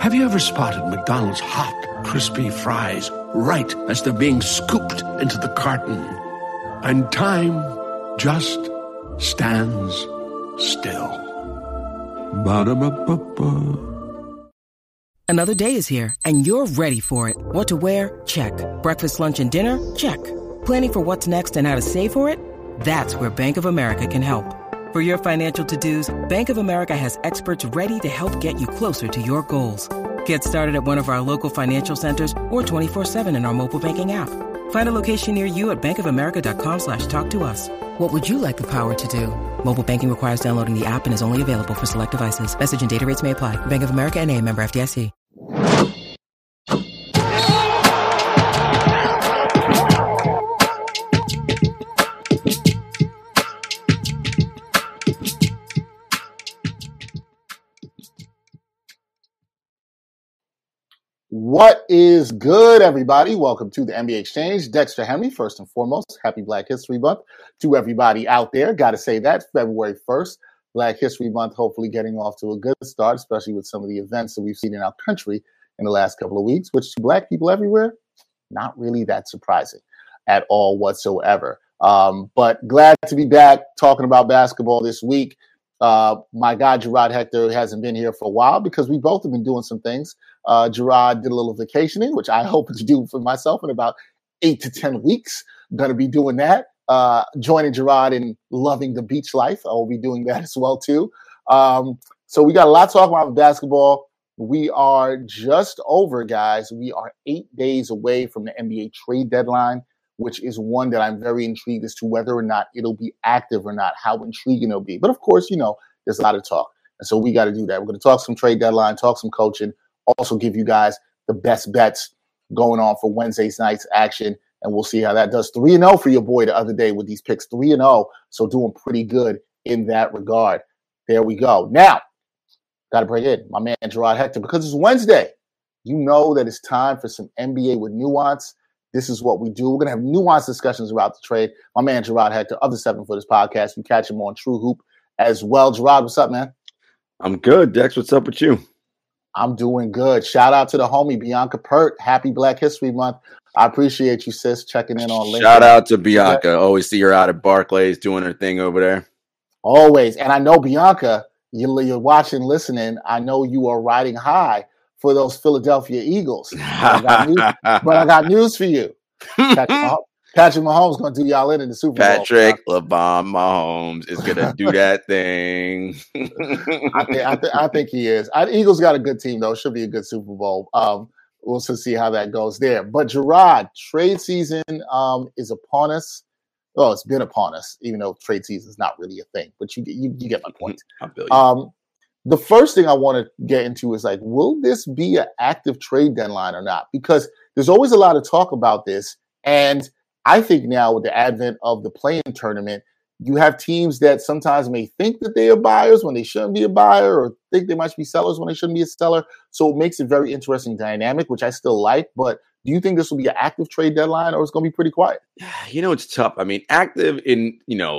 Have you ever spotted McDonald's hot, crispy fries right as they're being scooped into the carton? And time just stands still. Ba-da-ba-ba-ba. Another day is here, and you're ready for it. What to wear? Check. Breakfast, lunch, and dinner? Check. Planning for what's next and how to save for it? That's where Bank of America can help. For your financial to-dos, Bank of America has experts ready to help get you closer to your goals. Get started at one of our local financial centers or 24/7 in our mobile banking app. Find a location near you at bankofamerica.com/talktous. What would you like the power to do? Mobile banking requires downloading the app and is only available for select devices. Message and data rates may apply. Bank of America N.A., member FDIC. What is good, everybody? Welcome to the NBA Exchange. Dexter Henry, first and foremost, happy Black History Month to everybody out there. Got to say that, February 1st, Black History Month, hopefully getting off to a good start, especially with some of the events that we've seen in our country in the last couple of weeks, which to Black people everywhere, not really that surprising at all whatsoever. But glad to be back talking about basketball this week. My guy, Gerard Hector, hasn't been here for a while because we both have been doing some things. Gerard did a little vacationing, which I hope to do for myself in about 8 to 10 weeks. Going to be doing that. Joining Gerard in loving the beach life. I will be doing that as well, too. So we got a lot to talk about with basketball. We are just over, guys. We are 8 days away from the NBA trade deadline, which is one that I'm very intrigued as to whether or not it'll be active or not, how intriguing it'll be. But of course, you know, there's a lot of talk. And so we got to do that. We're going to talk some trade deadline, talk some coaching, also give you guys the best bets going on for Wednesday night's action. And we'll see how that does. 3-0 for your boy the other day with these picks, 3-0. So doing pretty good in that regard. There we go. Now, got to bring in my man, Gerard Hector, because it's Wednesday. You know that it's time for some NBA with nuance. This is what we do. We're going to have nuanced discussions about the trade. My man, Gerard Hector, of the 7 Footers podcast. You catch him on True Hoop as well. Gerard, what's up, man? I'm good, Dex. What's up with you? I'm doing good. Shout out to the homie, Bianca Pert. Happy Black History Month. I appreciate you, sis, checking in on LinkedIn. Shout out to Bianca. Always see her out at Barclays doing her thing over there. Always. And I know, Bianca, you're watching, listening. I know you are riding high for those Philadelphia Eagles. But I got news for you. Patrick Mahomes going to do y'all in the Super Bowl. Patrick LeBron Mahomes is going to do that thing. I think he is. Eagles got a good team, though. Should be a good Super Bowl. We'll see how that goes there. But Gerard, trade season is upon us. Well, it's been upon us, even though trade season is not really a thing. But you get my point. I feel you. The first thing I want to get into is like, will this be an active trade deadline or not? Because there's always a lot of talk about this. And I think now with the advent of the play-in tournament, you have teams that sometimes may think that they are buyers when they shouldn't be a buyer, or think they might be sellers when they shouldn't be a seller. So it makes a very interesting dynamic, which I still like. But do you think this will be an active trade deadline, or it's going to be pretty quiet? You know, it's tough. I mean, active in,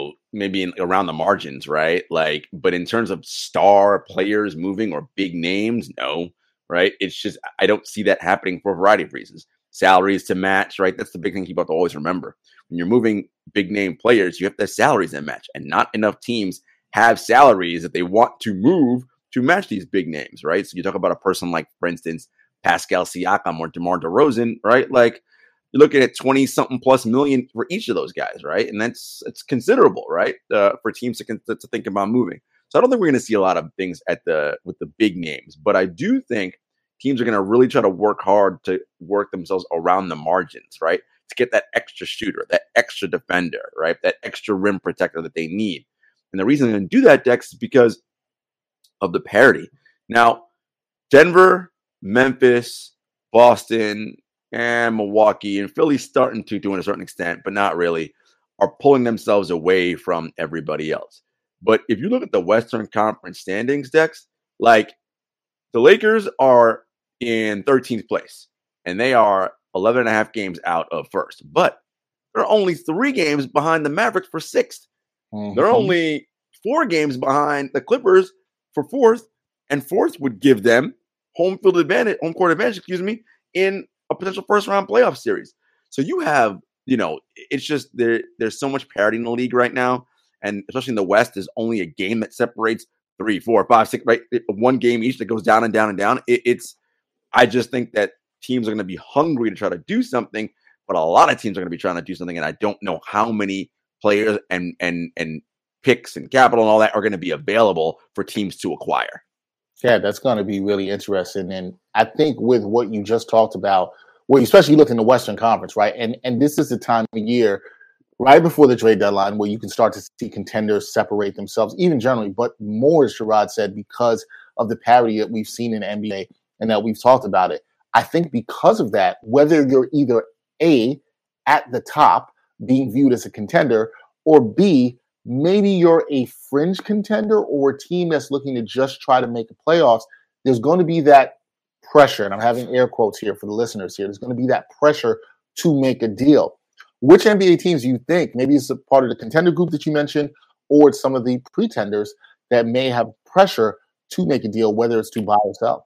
maybe around the margins, right? Like, but in terms of star players moving or big names, no, right? It's just, I don't see that happening for a variety of reasons. Salaries to match, right? That's the big thing people have to always remember. When you're moving big name players, you have to have salaries that match, and not enough teams have salaries that they want to move to match these big names, right? So you talk about a person like, for instance, Pascal Siakam or DeMar DeRozan, right? Like, you're looking at 20-something plus million for each of those guys, right? And it's considerable, right? For teams to think about moving. So I don't think we're going to see a lot of things with the big names, but I do think teams are going to really try to work hard to work themselves around the margins, right? To get that extra shooter, that extra defender, right? That extra rim protector that they need. And the reason they're going to do that, Dex, is because of the parity. Now, Denver, Memphis, Boston, and Milwaukee, and Philly's starting to a certain extent, but not really, are pulling themselves away from everybody else. But if you look at the Western Conference standings, Dex, like, the Lakers are in 13th place, and they are 11 and a half games out of first. But they're only 3 games behind the Mavericks for 6th. Mm-hmm. They're only 4 games behind the Clippers for 4th, and 4th would give them home court advantage, in a potential first round playoff series. So you have, it's just there's so much parity in the league right now. And especially in the West, there's only a game that separates 3, 4, 5, 6, right? One game each that goes down and down and down. I just think that teams are going to be hungry to try to do something, but a lot of teams are going to be trying to do something. And I don't know how many players and picks and capital and all that are going to be available for teams to acquire. Yeah, that's going to be really interesting. And I think with what you just talked about, well, especially you look in the Western Conference, right? And this is the time of year right before the trade deadline where you can start to see contenders separate themselves, even generally, but more, as Sherrod said, because of the parity that we've seen in the NBA and that we've talked about it. I think because of that, whether you're either A, at the top, being viewed as a contender, or B, maybe you're a fringe contender or a team that's looking to just try to make the playoffs, there's going to be that pressure, and I'm having air quotes here for the listeners here, there's going to be that pressure to make a deal. Which NBA teams do you think, maybe it's a part of the contender group that you mentioned, or it's some of the pretenders that may have pressure to make a deal, whether it's to buy or sell?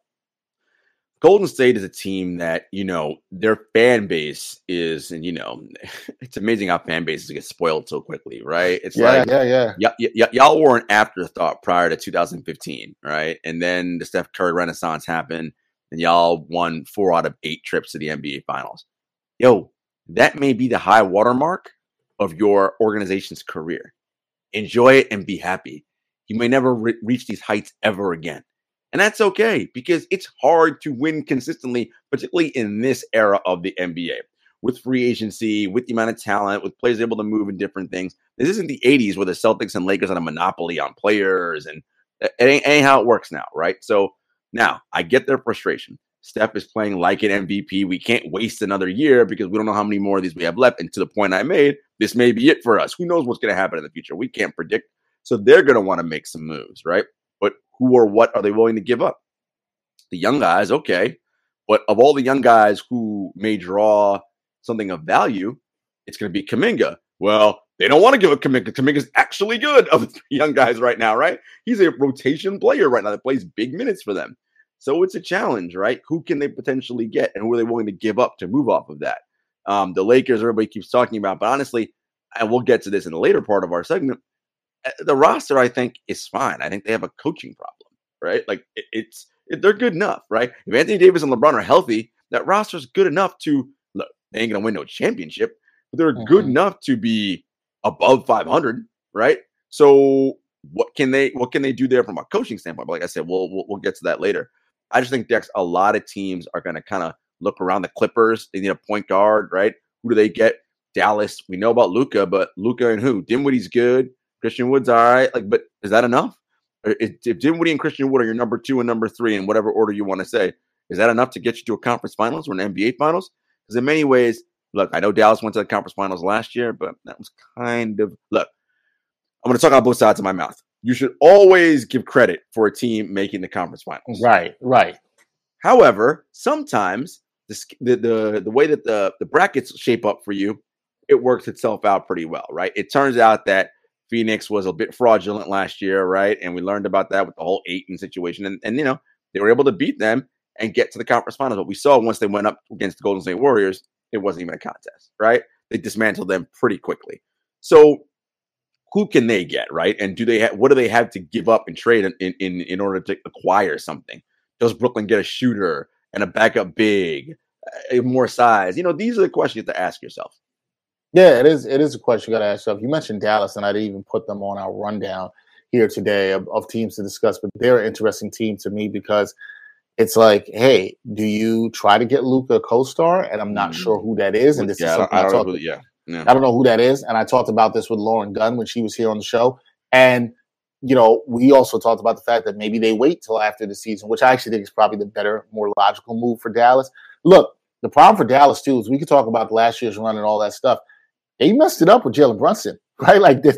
Golden State is a team that, their fan base is, and, it's amazing how fan bases get spoiled so quickly, right? It's y'all were an afterthought prior to 2015, right? And then the Steph Curry Renaissance happened, and y'all won 4 out of 8 trips to the NBA Finals. That may be the high watermark of your organization's career. Enjoy it and be happy. You may never reach these heights ever again. And that's okay, because it's hard to win consistently, particularly in this era of the NBA. With free agency, with the amount of talent, with players able to move in different things. This isn't the 80s where the Celtics and Lakers had a monopoly on players, and it ain't how it works now, right? So now I get their frustration. Steph is playing like an MVP. We can't waste another year because we don't know how many more of these we have left. And to the point I made, this may be it for us. Who knows what's going to happen in the future? We can't predict. So they're going to want to make some moves, right? But who or what are they willing to give up? The young guys, okay. But of all the young guys who may draw something of value, it's going to be Kuminga. Well, they don't want to give up Kuminga. Kuminga's actually good of the 3 young guys right now, right? He's a rotation player right now that plays big minutes for them. So it's a challenge, right? Who can they potentially get, and who are they willing to give up to move off of that? The Lakers, everybody keeps talking about, but honestly, and we'll get to this in the later part of our segment, the roster, I think, is fine. I think they have a coaching problem, right? Like, they're good enough, right? If Anthony Davis and LeBron are healthy, that roster is good enough to, look, they ain't going to win no championship, but they're good enough to be above 500, right? So what can they do there from a coaching standpoint? But like I said, we'll get to that later. I just think, Dex, a lot of teams are going to kind of look around the Clippers. They need a point guard, right? Who do they get? Dallas. We know about Luka, but Luka and who? Dinwiddie's good. Christian Wood's all right. But is that enough? If Dinwiddie and Christian Wood are your number 2 and number 3 in whatever order you want to say, is that enough to get you to a conference finals or an NBA finals? Because in many ways, look, I know Dallas went to the conference finals last year, but that was kind of, look, I'm going to talk on both sides of my mouth. You should always give credit for a team making the conference finals. Right. However, sometimes the way that the brackets shape up for you, it works itself out pretty well, right? It turns out that Phoenix was a bit fraudulent last year, right? And we learned about that with the whole Ayton situation. And they were able to beat them and get to the conference finals. But we saw once they went up against the Golden State Warriors, it wasn't even a contest, right? They dismantled them pretty quickly. So who can they get, right? And what do they have to give up and trade in order to acquire something? Does Brooklyn get a shooter and a backup big, more size? These are the questions you have to ask yourself. Yeah, it is a question you got to ask yourself. You mentioned Dallas, and I didn't even put them on our rundown here today of teams to discuss, but they're an interesting team to me because it's like, hey, do you try to get Luka a co-star? And I'm not sure who that is. And this is something I don't know who that is. And I talked about this with Lauren Gunn when she was here on the show. And, we also talked about the fact that maybe they wait till after the season, which I actually think is probably the better, more logical move for Dallas. Look, the problem for Dallas, too, is we could talk about last year's run and all that stuff. They messed it up with Jalen Brunson, right?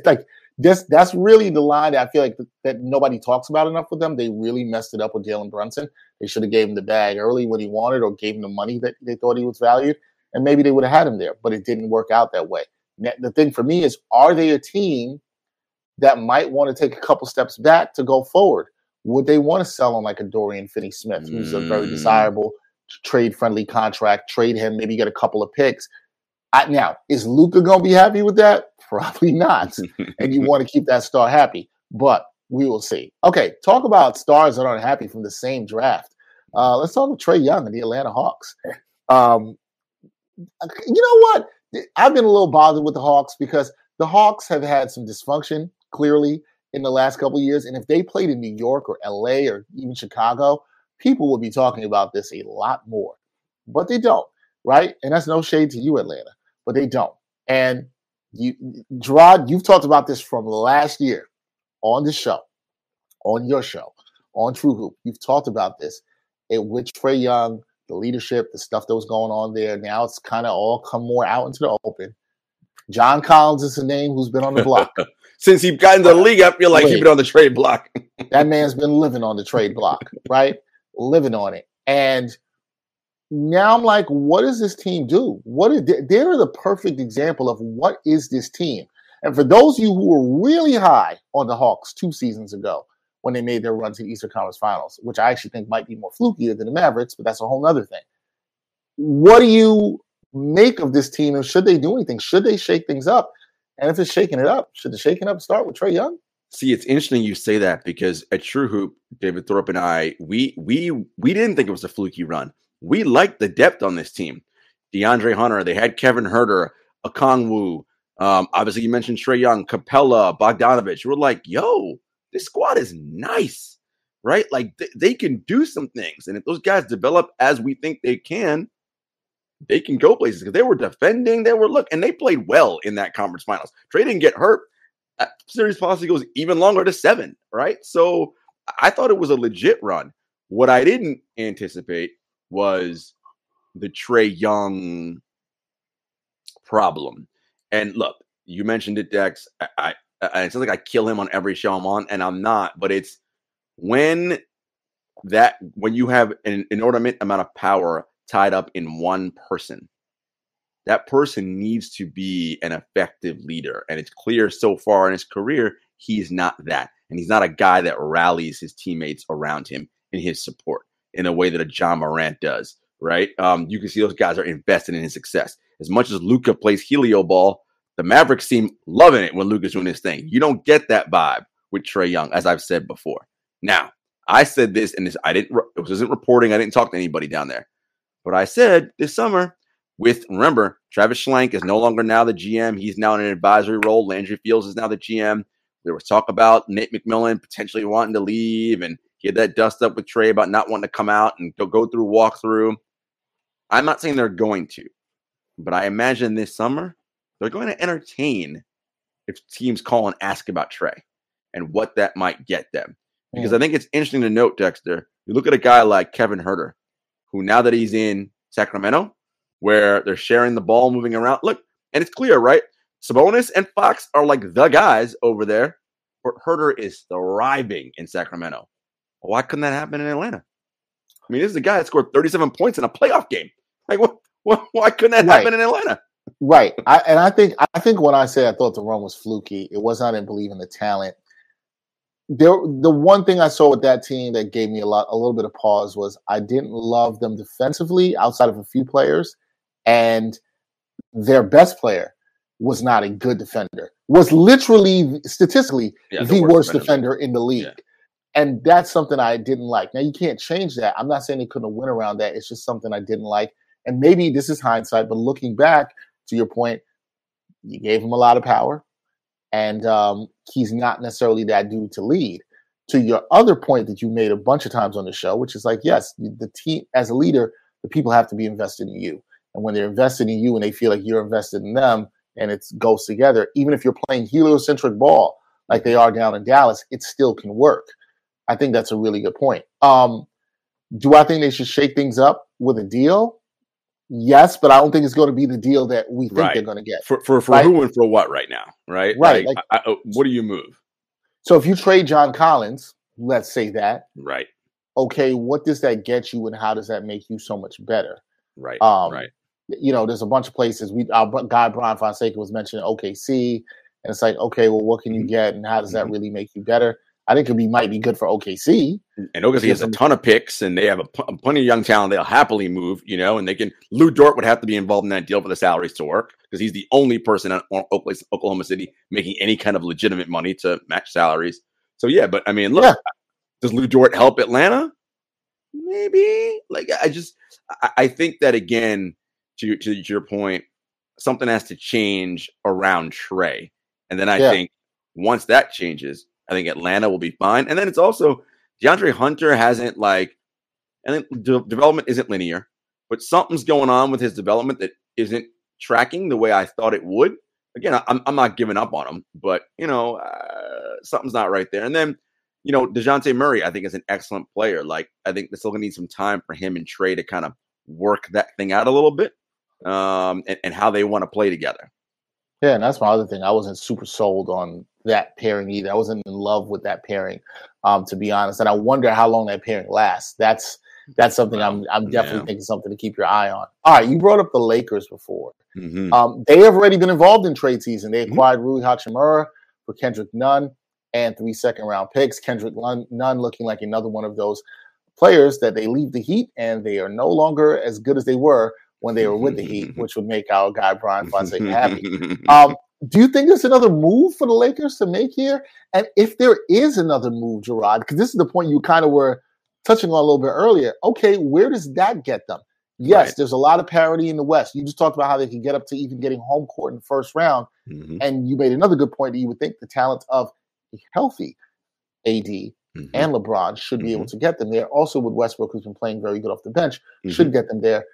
That's really the line that I feel like that nobody talks about enough with them. They really messed it up with Jalen Brunson. They should have gave him the bag early when he wanted, or gave him the money that they thought he was valued, and maybe they would have had him there, but it didn't work out that way. The thing for me is, are they a team that might want to take a couple steps back to go forward? would they want to sell on like a Dorian Finney-Smith, who's a very desirable trade-friendly contract, trade him, maybe get a couple of picks? Now, is Luka going to be happy with that? Probably not. And you want to keep that star happy, but we will see. Okay, talk about stars that aren't happy from the same draft. Let's talk about Trae Young and the Atlanta Hawks. You know what? I've been a little bothered with the Hawks because the Hawks have had some dysfunction, clearly, in the last couple of years. And if they played in New York or LA or even Chicago, people would be talking about this a lot more. But they don't, right? And that's no shade to you, Atlanta, but they don't. And Gerard, you've talked about this from last year on the show, on your show, on True Hoop. You've talked about this with Trae Young, the leadership, the stuff that was going on there. Now it's kind of all come more out into the open. John Collins is a name who's been on the block. Since he got into the league, I feel like he's been on the trade block. That man's been living on the trade block, right? Living on it. And now I'm like, what does this team do? They're the perfect example of what is this team. And for those of you who were really high on the Hawks 2 seasons ago when they made their run to the Eastern Conference Finals, which I actually think might be more flukier than the Mavericks, but that's a whole other thing. What do you make of this team, and should they do anything? Should they shake things up? And if it's shaking it up, should the shaking up start with Trae Young? See, it's interesting you say that because at True Hoop, David Thorpe and I, we didn't think it was a fluky run. We liked the depth on this team. DeAndre Hunter, they had Kevin Huerter, Okongwu. Obviously, you mentioned Trae Young, Capella, Bogdanovich. We're like, yo, this squad is nice, right? Like they can do some things. And if those guys develop as we think they can go places because they were defending. And they played well in that conference finals. Trae didn't get hurt. Series policy goes even longer to 7, right? So I thought it was a legit run. What I didn't anticipate was the Trae Young problem. And look, you mentioned it, Dex. It sounds like I kill him on every show I'm on, and I'm not. But it's when you have an inordinate amount of power tied up in one person, that person needs to be an effective leader. And it's clear so far in his career, he's not that. And he's not a guy that rallies his teammates around him in his support in a way that a John Morant does, right? You can see those guys are invested in his success. As much as Luka plays helio ball, the Mavericks seem loving it when Luka's doing his thing. You don't get that vibe with Trae Young, as I've said before. Now, I said this, and it wasn't reporting. I didn't talk to anybody down there. But I said this summer remember, Travis Schlenk is no longer now the GM. He's now in an advisory role. Landry Fields is now the GM. There was talk about Nate McMillan potentially wanting to leave, and he had that dust up with Trae about not wanting to come out and go through walkthrough. I'm not saying they're going to, but I imagine this summer they're going to entertain if teams call and ask about Trae and what that might get them. Because I think it's interesting to note, Dexter, you look at a guy like Kevin Huerter, who now that he's in Sacramento, where they're sharing the ball, moving around. Look, and it's clear, right? Sabonis and Fox are like the guys over there, but Huerter is thriving in Sacramento. Why couldn't that happen in Atlanta? I mean, this is a guy that scored 37 points in a playoff game. Like, why couldn't that happen in Atlanta? Right. I think when I say I thought the run was fluky, it was I didn't believe in the talent. The one thing I saw with that team that gave me a little bit of pause was I didn't love them defensively outside of a few players. And their best player was not a good defender, was literally statistically the worst defender in the league. Yeah. And that's something I didn't like. Now, you can't change that. I'm not saying they couldn't win around that. It's just something I didn't like. And maybe this is hindsight, but looking back to your point, you gave him a lot of power. And he's not necessarily that dude to lead. To your other point that you made a bunch of times on the show, which is like, yes, the team, as a leader, the people have to be invested in you. And when they're invested in you and they feel like you're invested in them and it goes together, even if you're playing heliocentric ball like they are down in Dallas, it still can work. I think that's a really good point. Do I think they should shake things up with a deal? Yes, but I don't think it's going to be the deal that we think they're going to get. For who and for what right now, right? Right. Like, what do you move? So if you trade John Collins, let's say that. Right. Okay, what does that get you and how does that make you so much better? Right. Right. You know, there's a bunch of places. Our guy Brian Fonseca was mentioning OKC, and it's like, okay, well, what can you get and how does that really make you better? I think might be good for OKC. And OKC has a ton of picks, and they have plenty of young talent. They'll happily move, and they can. Lou Dort would have to be involved in that deal for the salaries to work because he's the only person in Oklahoma City making any kind of legitimate money to match salaries. So yeah, but I mean, look, does Lou Dort help Atlanta? Maybe. Like I think that again, to your point, something has to change around Trey, and then I think once that changes, I think Atlanta will be fine. And then it's also DeAndre Hunter hasn't I think development isn't linear, but something's going on with his development that isn't tracking the way I thought it would. Again, I'm not giving up on him, but something's not right there. And then, DeJounte Murray, I think is an excellent player. Like, I think they're still gonna need some time for him and Trey to kind of work that thing out a little bit, and how they want to play together. Yeah, and that's my other thing. I wasn't super sold on that pairing either. I wasn't in love with that pairing, to be honest. And I wonder how long that pairing lasts. That's something I'm definitely thinking something to keep your eye on. All right, you brought up the Lakers before. Mm-hmm. They have already been involved in trade season. They acquired Rui Hachimura for Kendrick Nunn and 3 second-round picks. Kendrick Nunn looking like another one of those players that they leave the Heat, and they are no longer as good as they were when they were with the Heat, which would make our guy Brian Fonseca happy. Do you think there's another move for the Lakers to make here? And if there is another move, Gerard, because this is the point you kind of were touching on a little bit earlier, okay, where does that get them? Yes, There's a lot of parity in the West. You just talked about how they could get up to even getting home court in the first round. Mm-hmm. And you made another good point that you would think the talent of a healthy AD and LeBron should be able to get them there. Also with Westbrook, who's been playing very good off the bench, should get them there.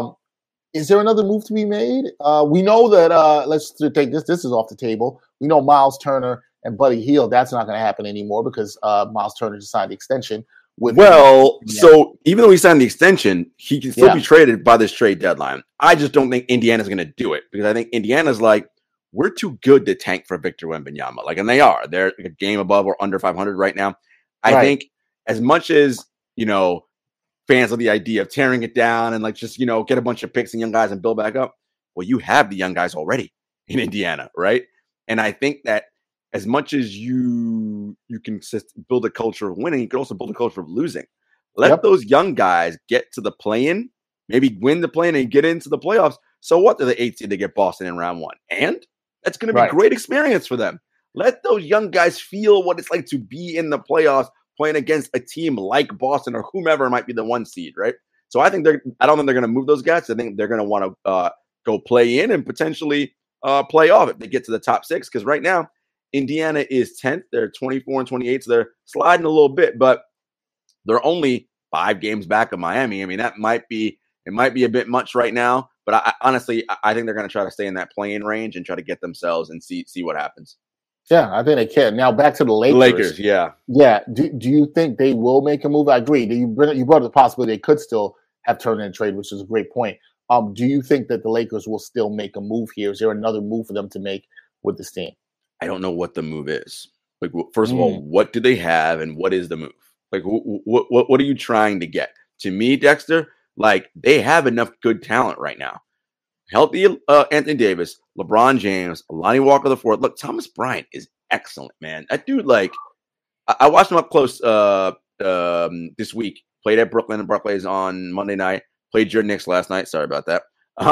Is there another move to be made? We know that, let's take this is off the table. We know Miles Turner and Buddy Hield, that's not going to happen anymore because Miles Turner just signed the extension. So even though he signed the extension, he can still be traded by this trade deadline. I just don't think Indiana's going to do it because I think Indiana's like, we're too good to tank for Victor Wembanyama. And they are. They're a game above or under 500 right now. I think as much as, fans of the idea of tearing it down and just get a bunch of picks and young guys and build back up. Well, you have the young guys already in Indiana, right? And I think that as much as you can build a culture of winning, you can also build a culture of losing. Let those young guys get to the play-in, maybe win the play-in and get into the playoffs. So what? They're the 8th seed, they get Boston in round 1, and that's going to be a great experience for them. Let those young guys feel what it's like to be in the playoffs, playing against a team like Boston or whomever might be the 1 seed, right? So I don't think they're going to move those guys. I think they're going to want to go play in and potentially play off if they get to the top 6. Because right now, Indiana is 10th. They're 24 and 28, so they're sliding a little bit, but they're only 5 games back of Miami. I mean, it might be a bit much right now, but I honestly think they're going to try to stay in that play-in range and try to get themselves and see what happens. Yeah, I think they can. Now back to the Lakers. Yeah. Do you think they will make a move? I agree. You brought up the possibility they could still have turned in a trade, which is a great point. Do you think that the Lakers will still make a move here? Is there another move for them to make with this team? I don't know what the move is. First of all, what do they have and what is the move? What are you trying to get? To me, Dexter, they have enough good talent right now. Healthy Anthony Davis, LeBron James, Lonnie Walker IV. Look, Thomas Bryant is excellent, man. That dude, I watched him up close this week. Played at Brooklyn and Barclays on Monday night. Played your Knicks last night. Sorry about that.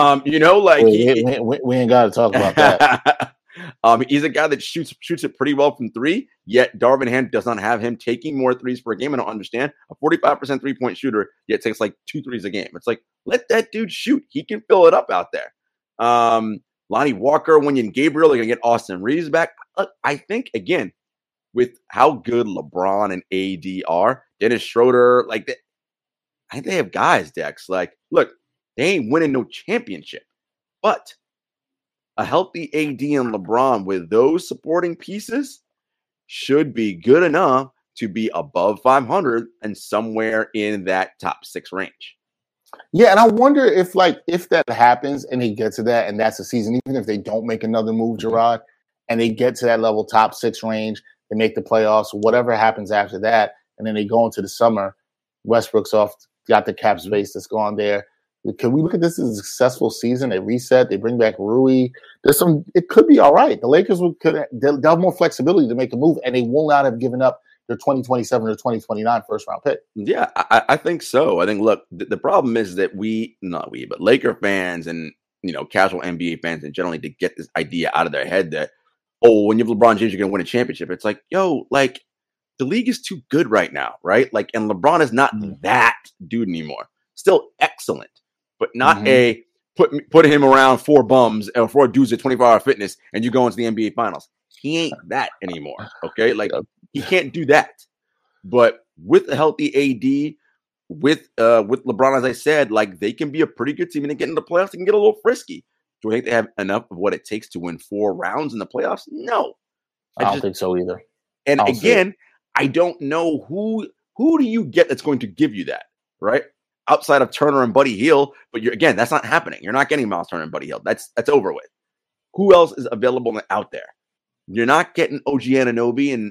We ain't got to talk about that. He's a guy that shoots it pretty well from 3, yet Darvin Ham does not have him taking more 3s per game. I don't understand. A 45% 3-point shooter, yet takes 2 threes a game. It's let that dude shoot. He can fill it up out there. Lonnie Walker, Wenyen Gabriel, they're going to get Austin Reeves back. I think, again, with how good LeBron and AD are, Dennis Schroeder, I think they have guys, Dex. Look, they ain't winning no championship, but a healthy AD and LeBron with those supporting pieces should be good enough to be above 500 and somewhere in that top 6 range. Yeah, and I wonder if that happens and they get to that and that's the season, even if they don't make another move, Gerard, and they get to that level top 6 range, they make the playoffs, whatever happens after that, and then they go into the summer, Westbrook's got the cap space that's gone there. Can we look at this as a successful season? They reset. They bring back Rui. It could be all right. The Lakers they'll have more flexibility to make a move, and they will not have given up their 2027 or 2029 first round pick. Yeah, I think so. I think, look, the problem is that but Laker fans and, casual NBA fans and generally to get this idea out of their head that, when you have LeBron James, you're going to win a championship. It's like, the league is too good right now, right? Like, and LeBron is not that dude anymore. Still excellent, but not put him around four bums or four dudes at 24-hour fitness and you go into the NBA finals. He ain't that anymore. Okay. Like he can't do that, but with a healthy AD, with LeBron, as I said, like they can be a pretty good team and they get into the playoffs. They can get a little frisky. Do I think they have enough of what it takes to win 4 rounds in the playoffs? No, I don't think so either. And again, I don't know who do you get that's going to give you that, right? Outside of Turner and Buddy Hield, but that's not happening. You're not getting Miles Turner and Buddy Hield. That's over with. Who else is available out there? You're not getting OG Anunoby and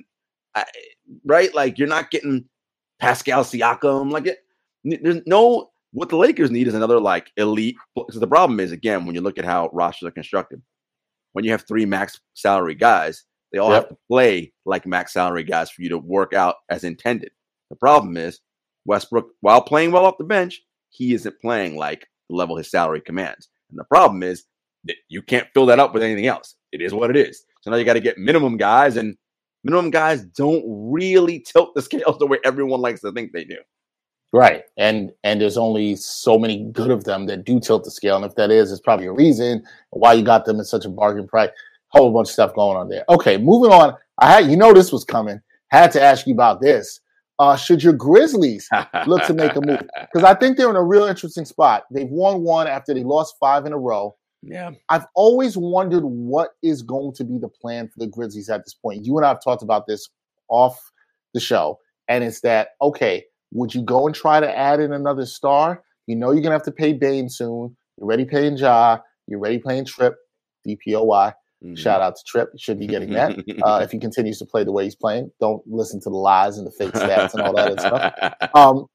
right, like you're not getting Pascal Siakam. Like there's no. What the Lakers need is another elite. Because the problem is, again, when you look at how rosters are constructed, when you have 3 max salary guys, they all have to play like max salary guys for you to work out as intended. The problem is Westbrook, while playing well off the bench, he isn't playing like the level his salary commands. And the problem is that you can't fill that up with anything else. It is what it is. So now you got to get minimum guys, and minimum guys don't really tilt the scales the way everyone likes to think they do. Right. And there's only so many good of them that do tilt the scale. And if that is, it's probably a reason why you got them at such a bargain price. Whole bunch of stuff going on there. Okay, moving on. This was coming. Had to ask you about this. Should your Grizzlies look to make a move? Because I think they're in a real interesting spot. They've won 1 after they lost 5 in a row. Yeah. I've always wondered what is going to be the plan for the Grizzlies at this point. You and I have talked about this off the show. And it's that, okay, would you go and try to add in another star? You know you're going to have to pay Bane soon. You're already paying Ja. You're already paying Tripp, DPOY. Shout out to Tripp. You should be getting that if he continues to play the way he's playing. Don't listen to the lies and the fake stats and all that other stuff.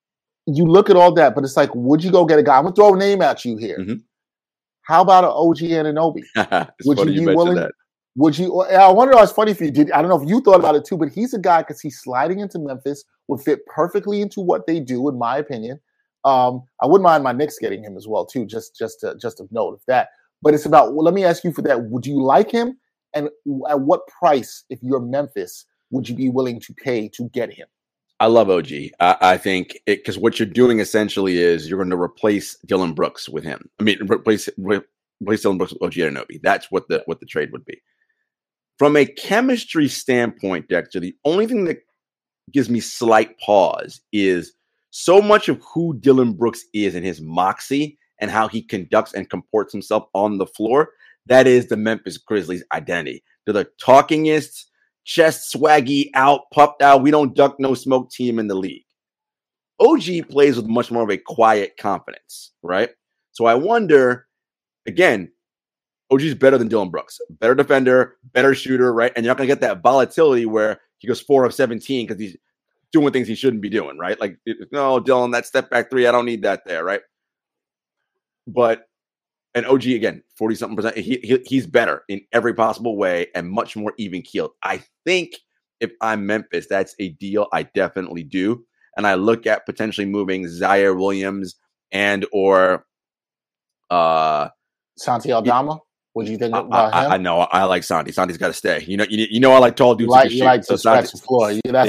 You look at all that, but it's like, would you go get a guy? I'm going to throw a name at you here. Mm-hmm. How about an OG Anunoby? Would you be willing? That. Would you? I wonder. It's funny if you did. I don't know if you thought about it too, but he's a guy because he's sliding into Memphis would fit perfectly into what they do, in my opinion. I wouldn't mind my Knicks getting him as well too, just to note of that. But it's about. Well, let me ask you for that. Would you like him, and at what price, if you're Memphis, would you be willing to pay to get him? I love OG. I think because what you're doing essentially is you're going to replace Dylan Brooks with him. I mean, replace Dylan Brooks with OG Anunoby. That's what the trade would be. From a chemistry standpoint, Dexter, the only thing that gives me slight pause is so much of who Dylan Brooks is and his moxie and how he conducts and comports himself on the floor. That is the Memphis Grizzlies' identity. They're the talkingest, chest swaggy, out, puffed out, we don't duck, no smoke team in the league. OG plays with much more of a quiet confidence, right? So I wonder, again, OG's better than Dylan Brooks. Better defender, better shooter, right? And you're not going to get that volatility where he goes 4 of 17 because he's doing things he shouldn't be doing, right? Like, no, Dylan, that step back 3, I don't need that there, right? But, and OG, again, 40-something%, he's better in every possible way and much more even-keeled. I think if I'm Memphis, that's a deal I definitely do. And I look at potentially moving Zaire Williams and or Santi Aldama. What do you think about him? I know. I like Santi. Santi's got to stay. You know, I like tall dudes. You like to scratch the floor.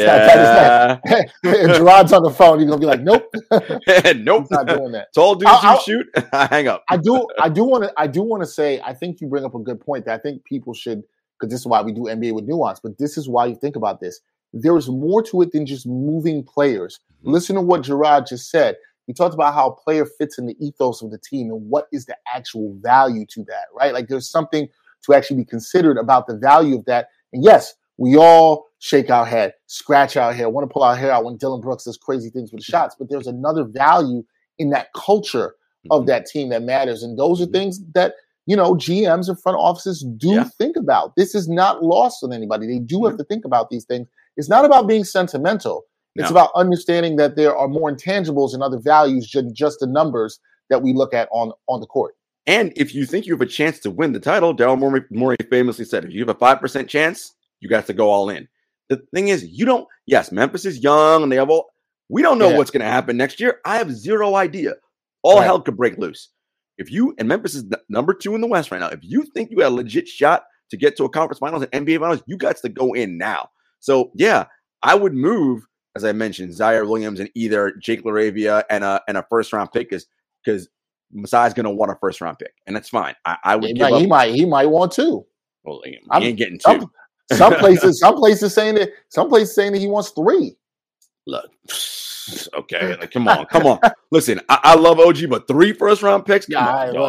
If Gerard's on the phone, he's gonna be like, "Nope, nope, he's not doing that." Tall dudes who shoot. Hang up. I do want to say. I think you bring up a good point that I think people should, because this is why we do NBA with nuance. But this is why you think about this. There is more to it than just moving players. Mm-hmm. Listen to what Gerard just said. He talked about how a player fits in the ethos of the team and what is the actual value to that, right? Like there's something to actually be considered about the value of that. And yes, we all shake our head, scratch our hair, want to pull our hair out when Dylan Brooks does crazy things with the shots. But there's another value in that culture of that team that matters. And those are things that, GMs and front offices do think about. This is not lost on anybody. They do have to think about these things. It's not about being sentimental. It's about understanding that there are more intangibles and other values than just the numbers that we look at on the court. And if you think you have a chance to win the title, Daryl Morey famously said, if you have a 5% chance, you got to go all in. The thing is, yes, Memphis is young and we don't know what's going to happen next year. I have zero idea. All hell could break loose. And Memphis is number 2 in the West right now. If you think you got a legit shot to get to a conference finals and NBA finals, you got to go in now. So yeah, I would move, as I mentioned, Zaire Williams and either Jake LaRavia and a first round pick because Masai's going to want a first round pick, and that's fine. I would. He might want 2. Well, he ain't getting 2. Some places saying that he wants 3. Look, okay, like come on. Listen, I love OG, but 3 first round picks. Come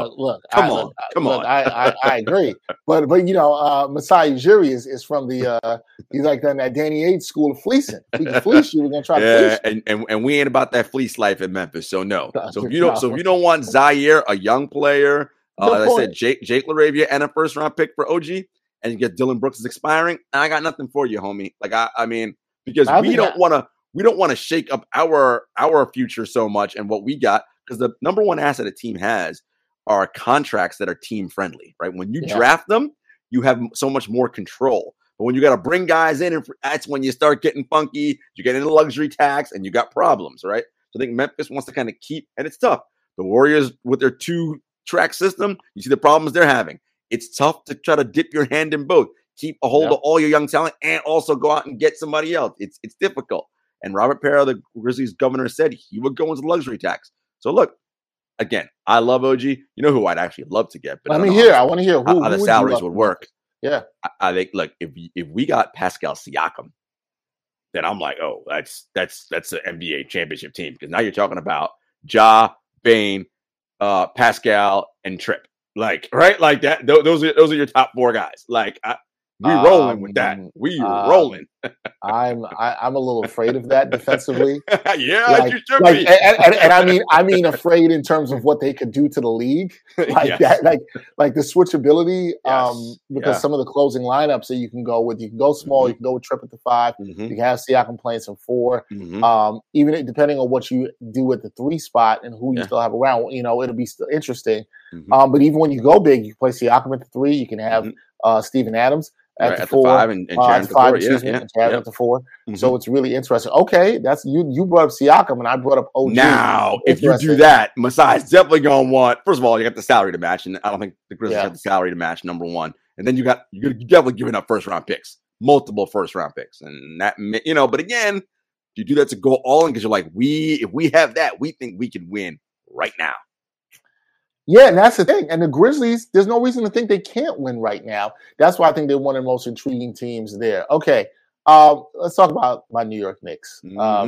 on. I agree, but Masai Ujiri is from the he's like that Danny Ainge school of fleecing. If we can fleece you, we're gonna try to fleece you. And we ain't about that fleece life in Memphis, so no. So if you don't want Zaire, a young player, as I said, Jake LaRavia and a first round pick for OG, and you get Dylan Brooks is expiring, I got nothing for you, homie. Like I mean, because we don't want to shake up our future so much and what we got, because the number one asset a team has are contracts that are team friendly, right? When you draft them, you have so much more control. But when you got to bring guys in, that's when you start getting funky. You get into luxury tax and you got problems, right? So I think Memphis wants to kind of keep, and it's tough. The Warriors with their 2-track system, you see the problems they're having. It's tough to try to dip your hand in both. Keep a hold of all your young talent and also go out and get somebody else. It's difficult. And Robert Parra, the Grizzlies governor, said he would go into the luxury tax. So look, again, I love OG. You know who I'd actually love to get, but I want to hear how the salaries would work. Yeah, I think. Look, if we got Pascal Siakam, then I'm like, oh, that's an NBA championship team, because now you're talking about Ja, Bane, Pascal, and Tripp. Like, right, like that. Those are your top 4 guys. Like, we rolling with that. We rolling. I'm a little afraid of that defensively. You should be. And I mean afraid in terms of what they could do to the league, that, like the switchability. Because some of the closing lineups that you can go small, you can go with Tripp at the 5. You can have Siakam playing some 4. Even depending on what you do with the 3 spot and who you still have around, it'll be still interesting. But even when you go big, you can play Siakam at the 3. You can have Steven Adams at the 4, 5 and Jaren at the 4, and Jaren at the 4. So it's really interesting. Okay, that's you brought up Siakam and I brought up OG. Now, if you do that, Masai's definitely going to want. First of all, you got the salary to match, and I don't think the Grizzlies have the salary to match. Number one, and then you're definitely giving up first round picks, multiple first round picks, and that But again, you do that to go all in because you're like, if we have that, we think we can win right now. Yeah, and that's the thing. And the Grizzlies, there's no reason to think they can't win right now. That's why I think they're one of the most intriguing teams there. Okay, let's talk about my New York Knicks.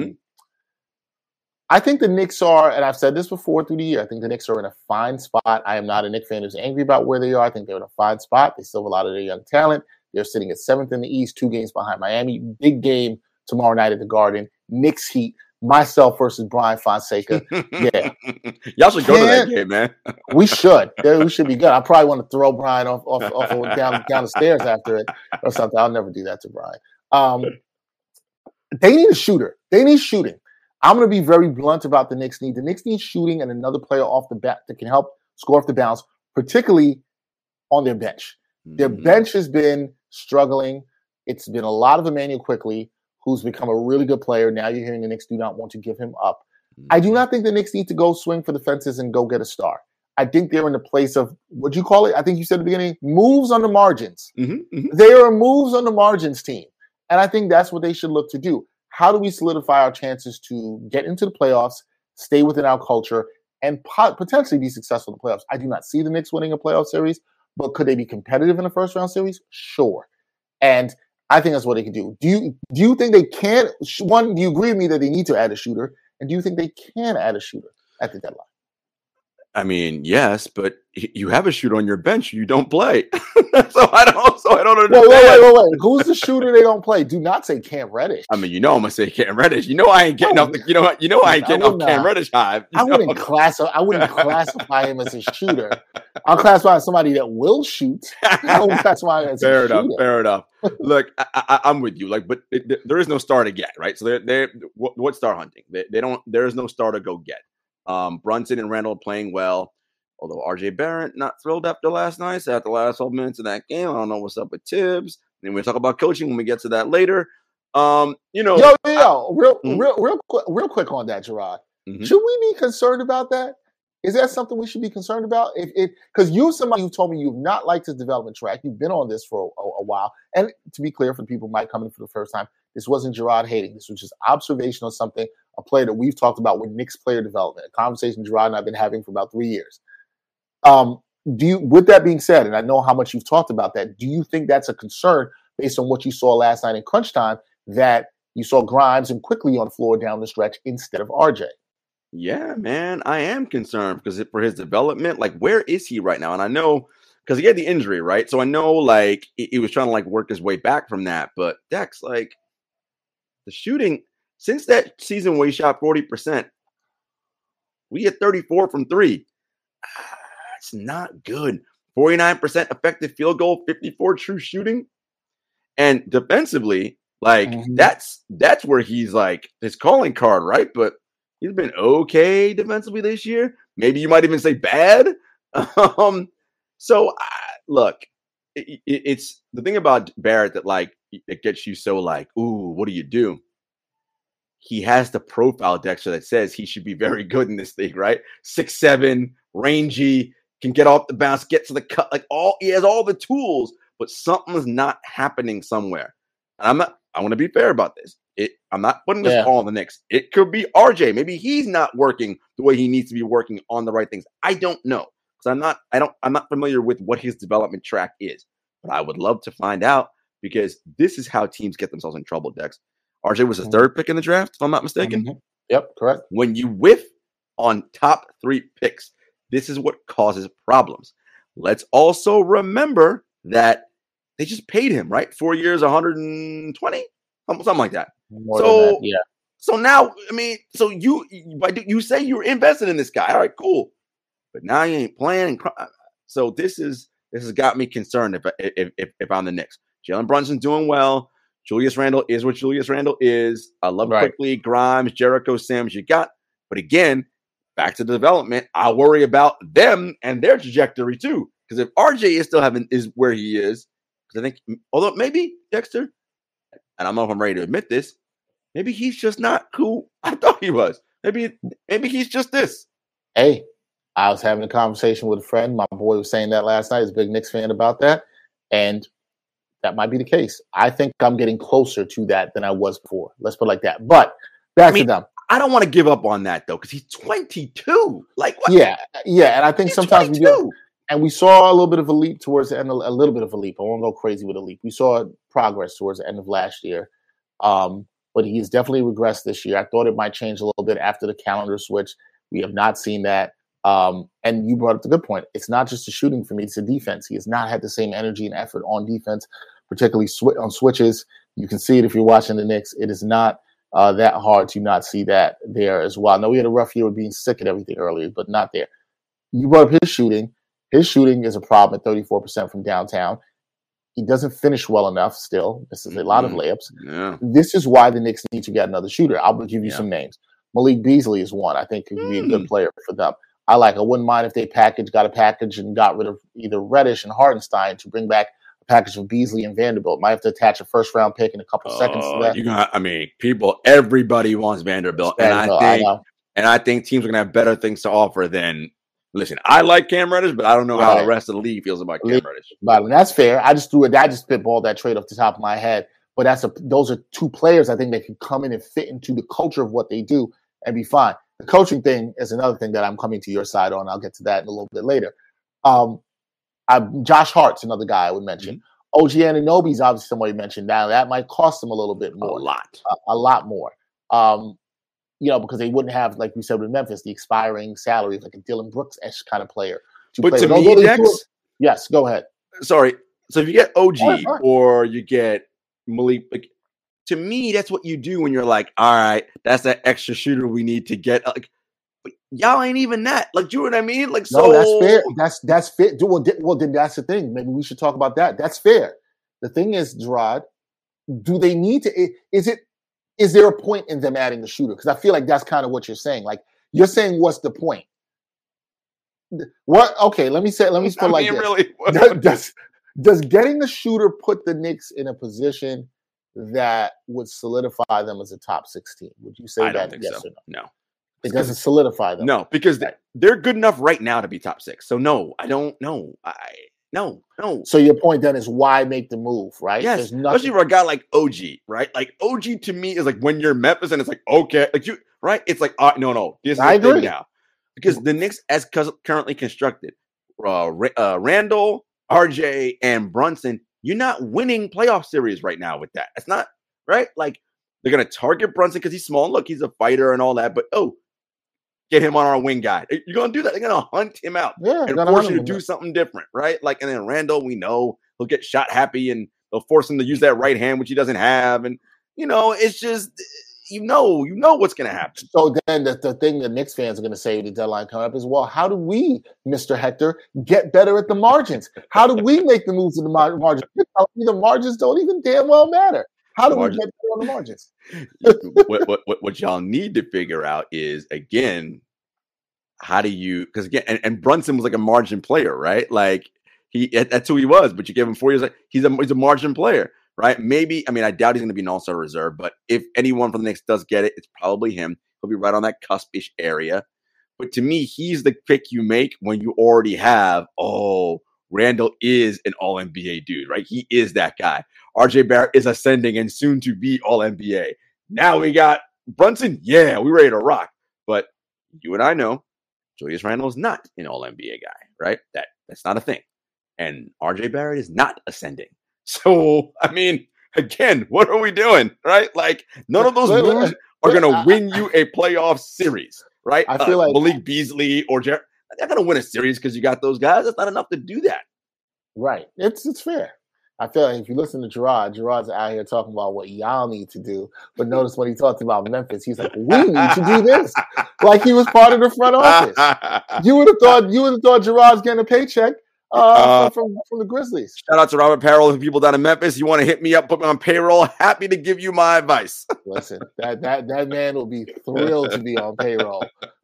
I think the Knicks are, and I've said this before through the year, I think the Knicks are in a fine spot. I am not a Knicks fan who's angry about where they are. I think they're in a fine spot. They still have a lot of their young talent. They're sitting at 7th in the East, 2 games behind Miami. Big game tomorrow night at the Garden. Knicks Heat. Myself versus Brian Fonseca. Yeah. Y'all should go to that game, man. We should. We should be good. I probably want to throw Brian off down the stairs after it or something. I'll never do that to Brian. They need a shooter. They need shooting. I'm going to be very blunt about the Knicks need. The Knicks need shooting and another player off the bat that can help score off the bounce, particularly on their bench. Their bench has been struggling. It's been a lot of Emmanuel Quickley, who's become a really good player. Now you're hearing the Knicks do not want to give him up. I do not think the Knicks need to go swing for the fences and go get a star. I think they're in the place of, what'd you call it? I think you said at the beginning, moves on the margins. They are a moves on the margins team. And I think that's what they should look to do. How do we solidify our chances to get into the playoffs, stay within our culture, and potentially be successful in the playoffs? I do not see the Knicks winning a playoff series, but could they be competitive in a first-round series? Sure. And I think that's what they can do. Do you think they can? One, do you agree with me that they need to add a shooter? And do you think they can add a shooter at the deadline? I mean, yes, but you have a shooter on your bench. You don't play. so I don't understand. Wait. Who's the shooter they don't play? Do not say Cam Reddish. I mean, I'm going to say Cam Reddish. I ain't getting off I ain't getting off Cam Reddish hive. I wouldn't classify him as a shooter. I'll classify somebody that will shoot. I wouldn't classify him as a shooter. Fair enough. Look, I'm with you. But there is no star to get, right? So they're what star hunting? There is no star to go get. Brunson and Randall playing well, although RJ Barrett not thrilled after last night. So after the last 12 minutes of that game, I don't know what's up with Tibbs. And we'll talk about coaching when we get to that later. You know, real quick on that, Gerard. Mhm. Should we be concerned about that? Is that something we should be concerned about? Because you're somebody who told me you've not liked his development track. You've been on this for a while. And to be clear, for the people who might come in for the first time, this wasn't Gerard hating. This was just observation on something, a player that we've talked about with Knicks player development, a conversation Gerard and I have been having for about 3 years. With that being said, and I know how much you've talked about that, do you think that's a concern based on what you saw last night in crunch time, that you saw Grimes and quickly on the floor down the stretch instead of RJ? Yeah, man, I am concerned because for his development, like, where is he right now? And I know because he had the injury, right? So I know, like, he was trying to, like, work his way back from that. But Dex, like, the shooting, since that season where he shot 40%, we hit 34 from three. It's not good. 49% effective field goal, 54 true shooting. And defensively, like, that's where he's, like, his calling card, right? But he's been okay defensively this year. Maybe you might even say bad. Look, it's the thing about Barrett that, like, it gets you so, like, ooh, what do you do? He has the profile, Dexter, that says he should be very good in this league, right? 6'7", rangy, can get off the bounce, get to the cut, he has all the tools, but something's not happening somewhere. And I want to be fair about this. I'm not putting this all on the Knicks. It could be RJ. Maybe he's not working the way he needs to be working on the right things. I don't know, because I'm not familiar with what his development track is. But I would love to find out, because this is how teams get themselves in trouble, Dex. RJ was the third pick in the draft, if I'm not mistaken. Mm-hmm. Yep, correct. When you whiff on top 3 picks, this is what causes problems. Let's also remember that they just paid him, right? 4 years, 120, something like that. More than that, yeah. So now, I mean, so you say you're invested in this guy. All right, cool. But now you ain't playing. So this has got me concerned if I'm the Knicks. Jalen Brunson's doing well. Julius Randle is what Julius Randle is. I love quickly Grimes, Jericho, Sims. You got, but again, back to the development. I worry about them and their trajectory too. Because if RJ is where he is, because I think, although maybe Dexter, and I don't know if I'm ready to admit this, maybe he's just not who I thought he was. Maybe he's just this. Hey, I was having a conversation with a friend. My boy was saying that last night. He's a big Knicks fan about that. And that might be the case. I think I'm getting closer to that than I was before. Let's put it like that. But back to them. I don't want to give up on that, though, because he's 22. Like, what? Yeah. And I think sometimes 22. we do. And we saw a little bit of a leap towards the end, a little bit of a leap. I won't go crazy with a leap. We saw progress towards the end of last year. But he's definitely regressed this year. I thought it might change a little bit after the calendar switch. We have not seen that. And you brought up the good point. It's not just the shooting for me. It's the defense. He has not had the same energy and effort on defense, particularly on switches. You can see it if you're watching the Knicks. It is not that hard to not see that there as well. I know we had a rough year with being sick at everything earlier, but not there. You brought up his shooting. His shooting is a problem at 34% from downtown. He doesn't finish well enough still. This is a lot of layups. Yeah. This is why the Knicks need to get another shooter. I'll give you some names. Malik Beasley is one. I think could be a good player for them. I wouldn't mind if they got a package and got rid of either Reddish and Hartenstein to bring back a package of Beasley and Vanderbilt. Might have to attach a first-round pick in a couple seconds to that. Everybody wants Vanderbilt. And I think teams are going to have better things to offer than – listen, I like Cam Reddish, but I don't know how the rest of the league feels about Cam Reddish. But that's fair. I just spitballed that trade off the top of my head. But those are two players I think that can come in and fit into the culture of what they do and be fine. The coaching thing is another thing that I'm coming to your side on. I'll get to that in a little bit later. Josh Hart's another guy I would mention. OG Anunoby's obviously somebody mentioned. Now that might cost them a little bit more. A lot more. Because they wouldn't have, like we said with Memphis, the expiring salary of like a Dylan Brooks-esque kind of player. But to me, Dex, yes, go ahead. Sorry. So if you get OG or you get Malik, to me, that's what you do when you're like, all right, that's that extra shooter we need to get. Like, but y'all ain't even that. Like, you know what I mean? Like, so no, that's fair. That's fair. Well, then that's the thing. Maybe we should talk about that. That's fair. The thing is, Gerard, do they need to? Is there a point in them adding a shooter? Because I feel like that's kind of what you're saying. Like, you're saying, what's the point? What? Okay, let me put it like this. Really, does getting a shooter put the Knicks in a position that would solidify them as a top 16? Would you say I don't that think yes so. or no? No. It doesn't solidify them. No, because Right. they're good enough right now to be top 6. So no, I don't know. No. So your point then is why make the move, right? Yes, There's especially for a guy like OG, right? Like OG to me is like when you're Memphis and it's like, okay, like you, right? It's like, no, this is I the thing agree. now. Because the Knicks, as currently constructed, Randall, RJ, and Brunson, you're not winning playoff series right now with that. It's not, right? Like, they're going to target Brunson because he's small. Look, he's a fighter and all that. But, get him on our wing guy. You're going to do that. They're going to hunt him out and force you to do something different, right? Like, and then Randall, we know he'll get shot happy and they'll force him to use that right hand, which he doesn't have. And, it's just, you know what's going to happen. So then the thing that Knicks fans are going to say at the deadline coming up is, well, how do we, Mr. Hector, get better at the margins? How do we make the moves in the margins? The margins don't even damn well matter. How do we get better on the margins? What y'all need to figure out is, again, how do you, because again, and Brunson was like a margin player, right? Like that's who he was, but you gave him 4 years. Like he's a margin player, right? Maybe, I doubt he's going to be an all-star reserve, but if anyone from the Knicks does get it, it's probably him. He'll be right on that cusp-ish area. But to me, he's the pick you make when you already have, Randall is an all-NBA dude, right? He is that guy. RJ Barrett is ascending and soon to be all-NBA. Now we got Brunson. Yeah, we're ready to rock. But you and I know Julius Randle is not an all-NBA guy, right? That's not a thing. And RJ Barrett is not ascending. So, again, what are we doing, right? Like, none of those moves are going to win you a playoff series, right? I feel like Malik Beasley or Jared, they're going to win a series because you got those guys. That's not enough to do that. Right. It's fair. I feel like if you listen to Gerard's out here talking about what y'all need to do. But notice when he talked about Memphis, he's like, we need to do this. Like he was part of the front office. You would have thought Gerard's getting a paycheck from the Grizzlies. Shout out to Robert Parrell and people down in Memphis. You want to hit me up, put me on payroll. Happy to give you my advice. Listen, that man will be thrilled to be on payroll.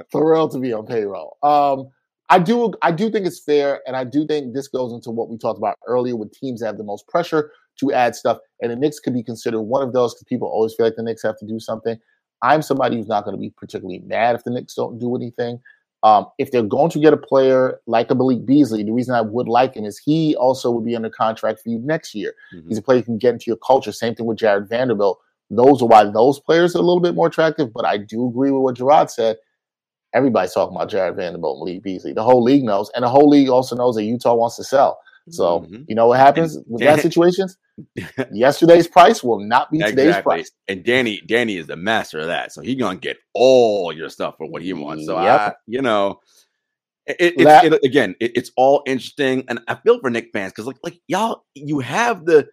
I do think it's fair, and I do think this goes into what we talked about earlier with teams that have the most pressure to add stuff, and the Knicks could be considered one of those because people always feel like the Knicks have to do something. I'm somebody who's not going to be particularly mad if the Knicks don't do anything. If they're going to get a player like a Malik Beasley, the reason I would like him is he also would be under contract for you next year. Mm-hmm. He's a player who can get into your culture. Same thing with Jared Vanderbilt. Those are why those players are a little bit more attractive, but I do agree with what Gerard said. Everybody's talking about Jared Vanderbilt and Malik Beasley. The whole league knows, and the whole league also knows that Utah wants to sell. So, You know what happens with that situations? Yesterday's price will not be today's price. And Danny is the master of that. So he's going to get all your stuff for what he wants. So, it's all interesting. And I feel for Knicks fans because, like y'all, you have the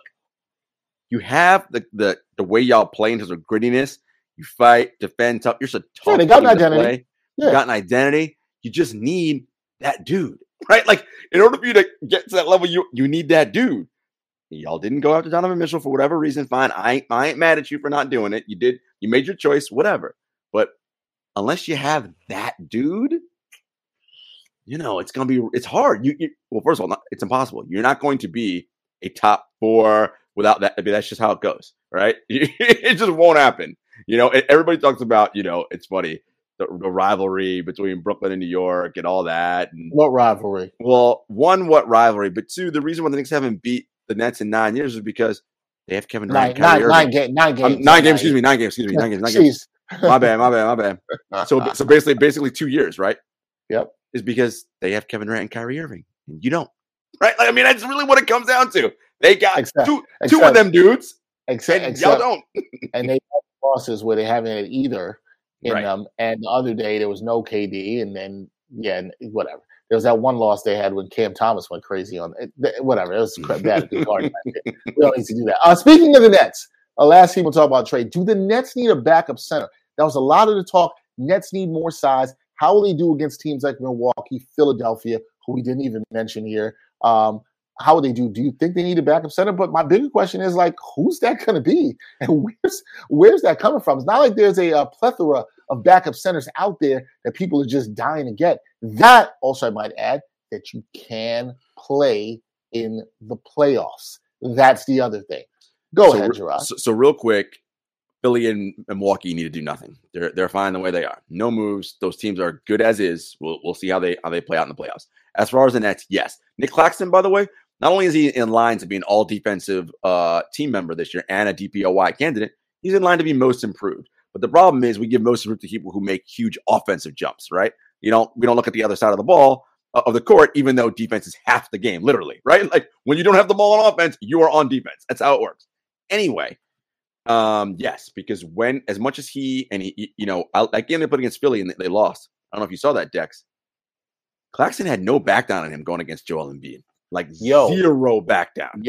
way y'all play in terms of grittiness. You fight, defend, tough. You're so tough. They got an identity. You got an identity. You just need that dude, right? Like, in order for you to get to that level, you need that dude. Y'all didn't go after Donovan Mitchell for whatever reason. Fine, I ain't mad at you for not doing it. You made your choice, whatever. But unless you have that dude, it's hard. Well, first of all, it's impossible. You're not going to be a top 4 without that. That's just how it goes, right? It just won't happen. Everybody talks about, it's funny, the rivalry between Brooklyn and New York and all that. And, what rivalry? Well, one, what rivalry? But two, the reason why the Knicks haven't beat the Nets in 9 years is because they have Kevin Durant. Nine games. 9 games. My bad. So basically 2 years, right? Yep. Is because they have Kevin Durant and Kyrie Irving, and you don't, right? Like, that's really what it comes down to. They got two of them dudes, except y'all don't. And they have losses where they haven't had either in them. And the other day there was no KD, and then whatever. There was that one loss they had when Cam Thomas went crazy on it. Whatever. It was bad. We don't need to do that. Speaking of the Nets, last team we'll talk about trade. Do the Nets need a backup center? That was a lot of the talk. Nets need more size. How will they do against teams like Milwaukee, Philadelphia, who we didn't even mention here? How would they do? Do you think they need a backup center? But my bigger question is, like, who's that going to be? And where's that coming from? It's not like there's a plethora of backup centers out there that people are just dying to get. That also, I might add, that you can play in the playoffs. That's the other thing. Go ahead, Gerard. So real quick, Philly and Milwaukee need to do nothing. They're fine the way they are. No moves. Those teams are good as is. We'll see how they play out in the playoffs. As far as the Nets, yes. Nick Claxton, by the way, not only is he in line to be an all defensive team member this year and a DPOY candidate, he's in line to be most improved. But the problem is we give most improved to people who make huge offensive jumps, right? We don't look at the other side of the ball of the court, even though defense is half the game, literally, right? Like when you don't have the ball on offense, you are on defense. That's how it works. Anyway, yes, because when as much as he that game they put against Philly and they lost. I don't know if you saw that, Dex. Claxton had no back down on him going against Joel Embiid. Like zero back down.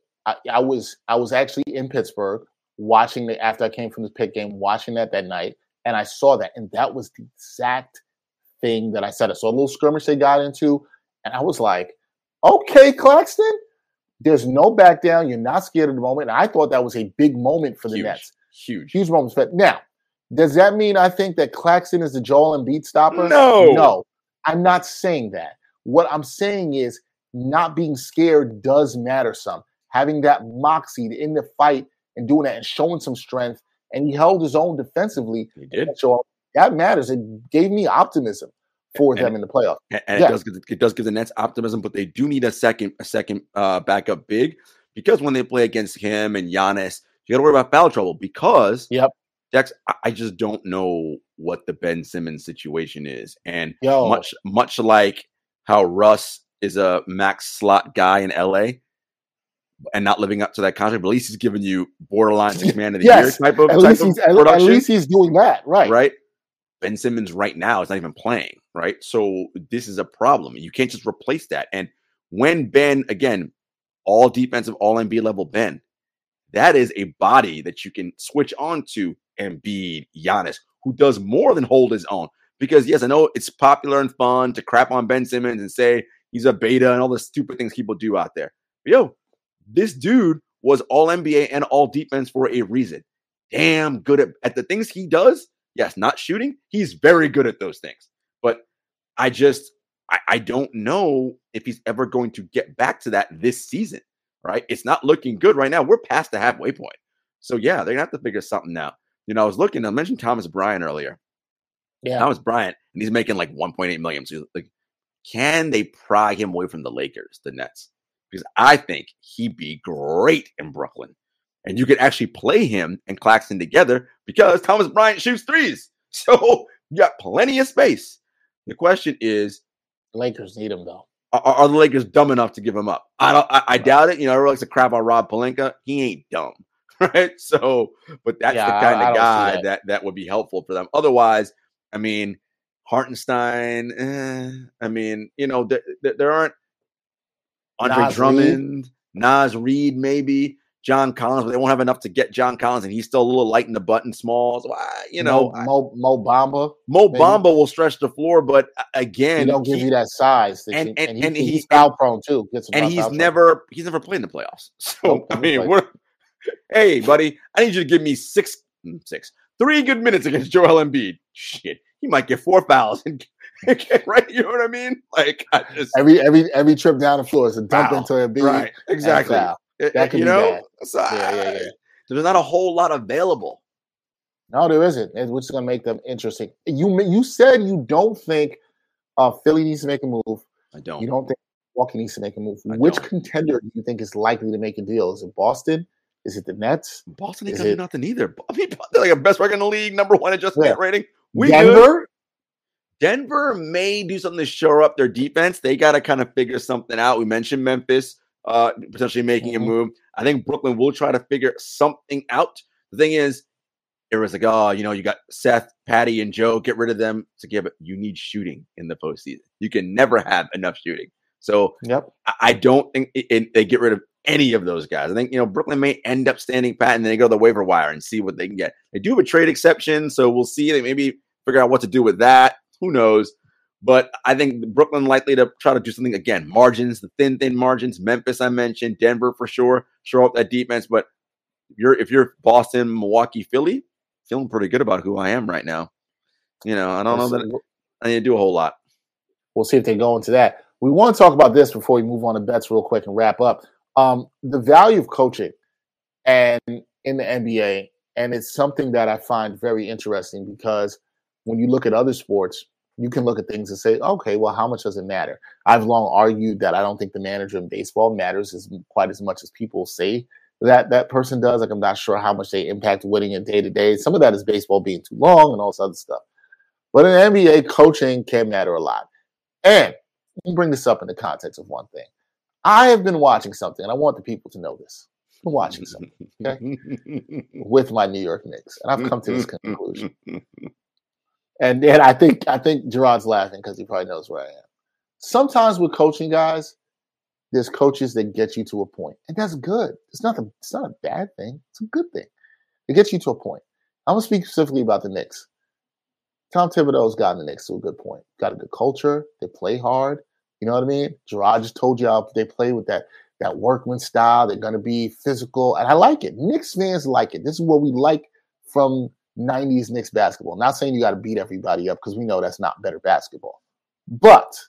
I was actually in Pittsburgh watching after I came from the Pitt game, watching that night, and I saw that, and that was the exact thing that I said. I saw a little skirmish they got into, and I was like, okay, Claxton, there's no back down. You're not scared of the moment. And I thought that was a big moment for the Nets. Huge moment. Now, does that mean I think that Claxton is the Joel Embiid stopper? No, I'm not saying that. What I'm saying is not being scared does matter some. Having that moxie in the fight and doing that and showing some strength, and he held his own defensively. He did. So that matters. It gave me optimism for them in the playoffs. And it does give the Nets optimism, but they do need a second backup big, because when they play against him and Giannis, you got to worry about foul trouble because Dex, I just don't know what the Ben Simmons situation is. And much like how Russ is a max slot guy in LA and not living up to that contract, but at least he's giving you borderline 6 man of the year type of production. At least he's doing that, right? Right. Ben Simmons right now is not even playing, right? So this is a problem. You can't just replace that. And when Ben, again, all defensive, all NBA level Ben, that is a body that you can switch on to Embiid, Giannis, who does more than hold his own. Because, yes, I know it's popular and fun to crap on Ben Simmons and say he's a beta and all the stupid things people do out there. But, this dude was all NBA and all defense for a reason. Damn good at the things he does. Yes, not shooting. He's very good at those things. But I don't know if he's ever going to get back to that this season, right? It's not looking good right now. We're past the halfway point. So, yeah, they're going to have to figure something out. I mentioned Thomas Bryant earlier. Yeah. Thomas Bryant, and he's making like $1.8 million. So, can they pry him away from the Lakers, the Nets? Because I think he'd be great in Brooklyn. And you could actually play him and Claxton together because Thomas Bryant shoots threes. So you got plenty of space. The question is, the Lakers need him though. Are the Lakers dumb enough to give him up? I doubt it. Everyone likes to crap on Rob Pelinka. He ain't dumb, right? So, but that's the kind of guy that would be helpful for them. Otherwise, Hartenstein. There aren't Andre Drummond, Naz Reid, maybe. John Collins, but they won't have enough to get John Collins, and he's still a little light in the button small. So, Mo Bamba. Mo Bamba will stretch the floor, but again, he don't give you that size. And he's foul prone too. And he's never played in the playoffs. So hey, buddy, I need you to give me 3 good minutes against Joel Embiid. Shit, he might get 4 fouls and right. You know what I mean? Like every trip down the floor is a dump into Embiid. Right, exactly. That could be bad. So there's not a whole lot available. No, there isn't, which is going to make them interesting. You said you don't think Philly needs to make a move. I don't. You don't think Milwaukee needs to make a move. Which contender do you think is likely to make a deal? Is it Boston? Is it the Nets? Boston ain't got nothing either. They're like a best record in the league, #1 adjusted net rating. Denver? Denver may do something to shore up their defense. They got to kind of figure something out. We mentioned Memphis. Potentially making a move. I think Brooklyn will try to figure something out. The thing is, it was like, you got Seth, Patty, and Joe. Get rid of them. So, but you need shooting in the postseason. You can never have enough shooting. So, I don't think they get rid of any of those guys. I think, Brooklyn may end up standing pat, and then they go to the waiver wire and see what they can get. They do have a trade exception, so we'll see. They maybe figure out what to do with that. Who knows? But I think Brooklyn likely to try to do something again. Margins, the thin margins. Memphis, I mentioned. Denver for sure. Show up that defense. But if you're Boston, Milwaukee, Philly, feeling pretty good about who I am right now. I don't know that I need to do a whole lot. We'll see if they go into that. We want to talk about this before we move on to bets real quick and wrap up. The value of coaching. and in the NBA. And it's something that I find very interesting because when you look at other sports, you can look at things and say, okay, well, how much does it matter? I've long argued that I don't think the manager in baseball matters quite as much as people say that person does. Like, I'm not sure how much they impact winning it day to day. Some of that is baseball being too long and all this other stuff. But in the NBA, coaching can matter a lot. And let me bring this up in the context of one thing. I have been watching something, and I want the people to know this. I've been watching something, okay, with my New York Knicks, and I've come to this conclusion. And then I think Gerard's laughing because he probably knows where I am. Sometimes with coaching guys, there's coaches that get you to a point, and that's good. It's not a bad thing. It's a good thing. It gets you to a point. I'm gonna speak specifically about the Knicks. Tom Thibodeau's gotten the Knicks to a good point. Got a good culture. They play hard. You know what I mean? Gerard just told you how they play with that workman style. They're going to be physical. And I like it. Knicks fans like it. This is what we like from 90s Knicks basketball. Not saying you got to beat everybody up because we know that's not better basketball. But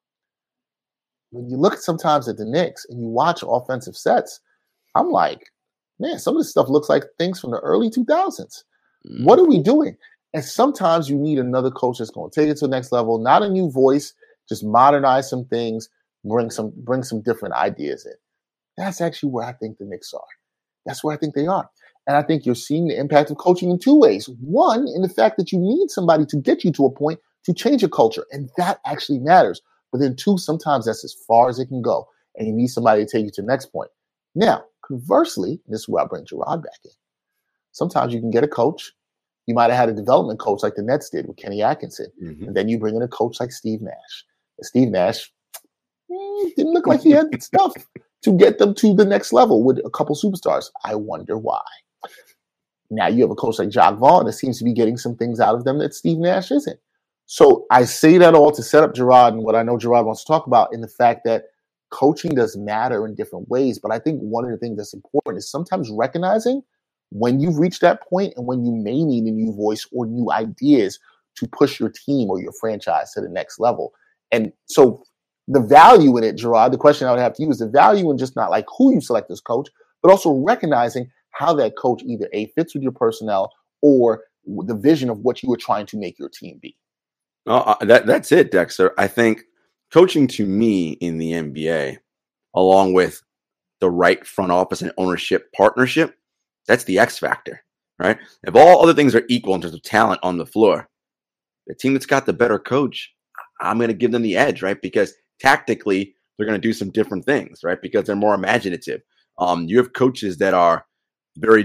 when you look sometimes at the Knicks and you watch offensive sets, I'm like, man, some of this stuff looks like things from the early 2000s. What are we doing? And sometimes you need another coach that's going to take it to the next level, not a new voice, just modernize some things, bring some different ideas in. That's actually where I think the Knicks are. That's where I think they are. And I think you're seeing the impact of coaching in two ways. One, in the fact that you need somebody to get you to a point to change a culture, and that actually matters. But then two, sometimes that's as far as it can go, and you need somebody to take you to the next point. Now, conversely, this is where I bring Gerard back in. Sometimes you can get a coach. You might have had a development coach like the Nets did with Kenny Atkinson, and then you bring in a coach like Steve Nash. And Steve Nash didn't look like he had stuff to get them to the next level with a couple superstars. I wonder why. Now you have a coach like Jacques Vaughn that seems to be getting some things out of them that Steve Nash isn't. So I say that all to set up Gerard and what I know Gerard wants to talk about in the fact that coaching does matter in different ways. But I think one of the things that's important is sometimes recognizing when you've reached that point and when you may need a new voice or new ideas to push your team or your franchise to the next level. And so the value in it, Gerard, the question I would have to you is the value in just not like who you select as coach, but also recognizing how that coach either A, fits with your personnel or the vision of what you are trying to make your team be. That's it, Dexter. I think coaching to me in the NBA, along with the right front office and ownership partnership, that's the X factor, right? If all other things are equal in terms of talent on the floor, the team that's got the better coach, I'm going to give them the edge, right? Because tactically, they're going to do some different things, right? Because they're more imaginative. You have coaches that are very,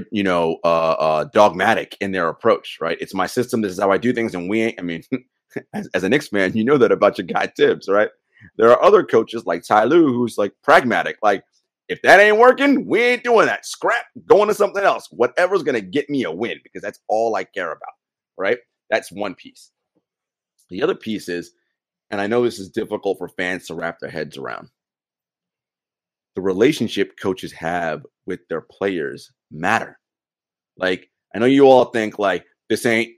dogmatic in their approach, right? It's my system. This is how I do things. And we ain't, I mean, as a Knicks fan, you know that about your guy Tibbs, right? There are other coaches like Ty Lue who's like pragmatic. Like, if that ain't working, we ain't doing that. Scrap, going to something else. Whatever's going to get me a win, because that's all I care about, right? That's one piece. The other piece is, and I know this is difficult for fans to wrap their heads around, the relationship coaches have with their players matter. Like, I know you all think like this ain't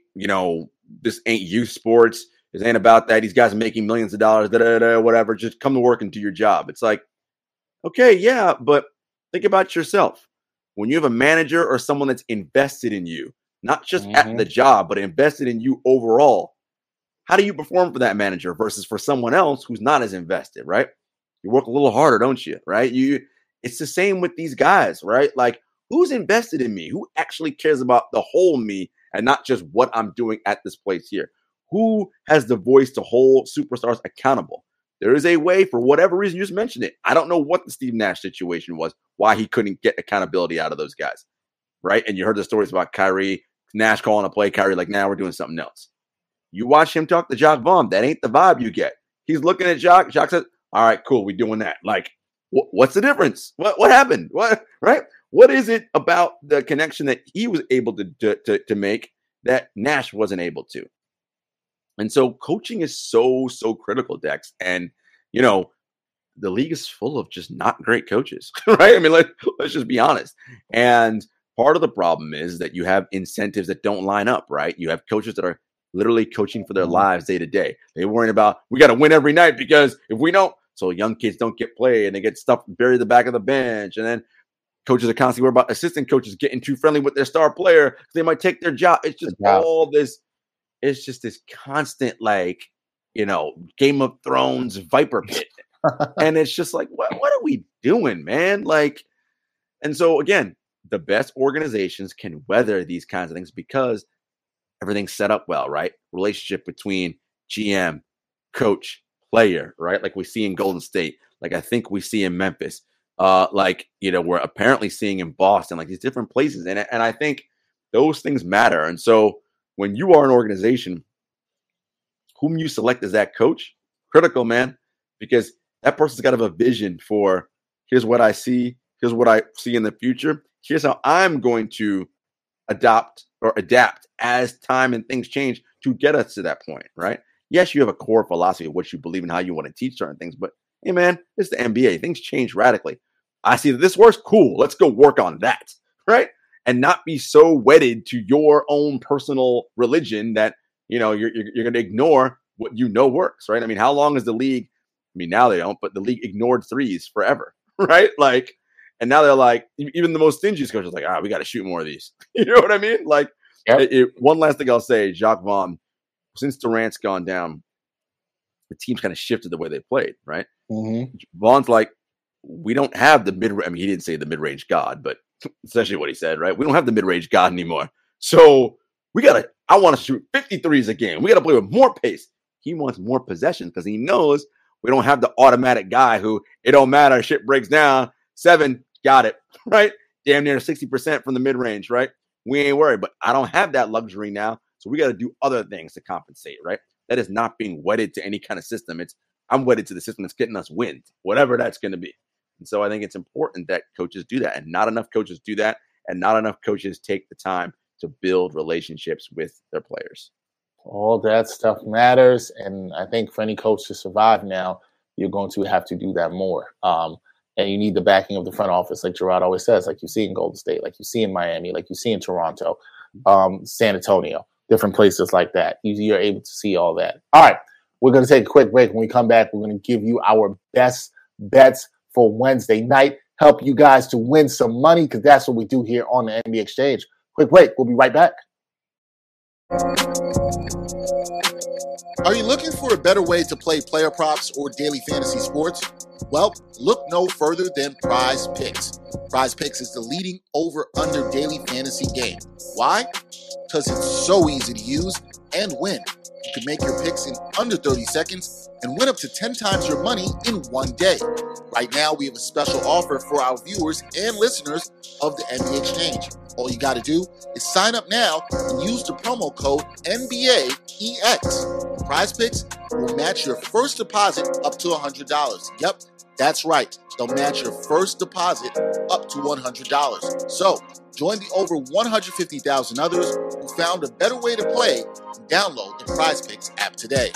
youth sports. This ain't about that. These guys are making millions of dollars, whatever. Just come to work and do your job. It's like, okay, yeah, but think about yourself. When you have a manager or someone that's invested in you, not just at the job, but invested in you overall, how do you perform for that manager versus for someone else who's not as invested, right? You work a little harder, don't you? Right? It's the same with these guys, right? Like, who's invested in me? Who actually cares about the whole me and not just what I'm doing at this place here? Who has the voice to hold superstars accountable? There is a way, for whatever reason, you just mentioned it. I don't know what the Steve Nash situation was, why he couldn't get accountability out of those guys, right? And you heard the stories about Kyrie, Nash calling a play, Kyrie like, now we're doing something else. You watch him talk to Jacques Vaughn. That ain't the vibe you get. He's looking at Jacques. Jacques says, all right, cool, we're doing that. Like, what's the difference? What happened? What, right? What is it about the connection that he was able to make that Nash wasn't able to? And so coaching is so critical, Dex. And, the league is full of just not great coaches, right? I mean, let's just be honest. And part of the problem is that you have incentives that don't line up, right? You have coaches that are literally coaching for their lives day to day. They're worrying about, we got to win every night because if we don't, so young kids don't get played and they get stuff buried in the back of the bench. And then Coaches are constantly worried about assistant coaches getting too friendly with their star player because they might take their job. It's just all this. It's just this constant, like, Game of Thrones Viper pit. And it's just like, what are we doing, man? Like, and so again, the best organizations can weather these kinds of things because everything's set up well, right? Relationship between GM, coach, player, right? Like we see in Golden State, like I think we see in Memphis, we're apparently seeing in Boston, like these different places. And I think those things matter. And so when you are an organization, whom you select as that coach, critical, man, because that person's got to have a vision for here's what I see, here's what I see in the future, here's how I'm going to adapt as time and things change to get us to that point, right? Yes, you have a core philosophy of what you believe and how you want to teach certain things, but hey, man, it's the NBA. Things change radically. I see that this works. Cool. Let's go work on that, right? And not be so wedded to your own personal religion that, you're going to ignore what works, right? I mean, how long is the league? I mean, now they don't, but the league ignored threes forever, right? Like, and now they're like, even the most stingy coaches are like, we got to shoot more of these. You know what I mean? Like, one last thing I'll say, Jacques Vaughn, since Durant's gone down, the team's kind of shifted the way they played, right? Mm-hmm. Vaughn's like, we don't have the mid-range. I mean, he didn't say the mid-range god, but essentially what he said, right? We don't have the mid-range god anymore. So I want to shoot 53s a game. We got to play with more pace. He wants more possession because he knows we don't have the automatic guy who it don't matter. Shit breaks down. 7, got it, right? Damn near 60% from the mid-range, right? We ain't worried, but I don't have that luxury now. So we got to do other things to compensate, right? That is not being wedded to any kind of system. I'm wedded to the system that's getting us wins, whatever that's going to be. And so I think it's important that coaches do that, and not enough coaches do that, and not enough coaches take the time to build relationships with their players. All that stuff matters, and I think for any coach to survive now, you're going to have to do that more. And you need the backing of the front office, like Gerard always says, like you see in Golden State, like you see in Miami, like you see in Toronto, San Antonio, different places like that. You're able to see all that. All right, we're going to take a quick break. When we come back, we're going to give you our best bets for Wednesday night, help you guys to win some money, because that's what we do here on the NBA Exchange. Quick break. We'll be right back. Are you looking for a better way to play player props or daily fantasy sports? Well, look no further than Prize Picks. Prize Picks is the leading over-under daily fantasy game. Why? Because it's so easy to use and win. You can make your picks in under 30 seconds and win up to 10 times your money in one day. Right now, we have a special offer for our viewers and listeners of the NBA Exchange. All you got to do is sign up now and use the promo code NBAEX. Prize Picks will match your first deposit up to $100. Yep, that's right. They'll match your first deposit up to $100. So, join the over 150,000 others who found a better way to play and download the Prize Picks app today.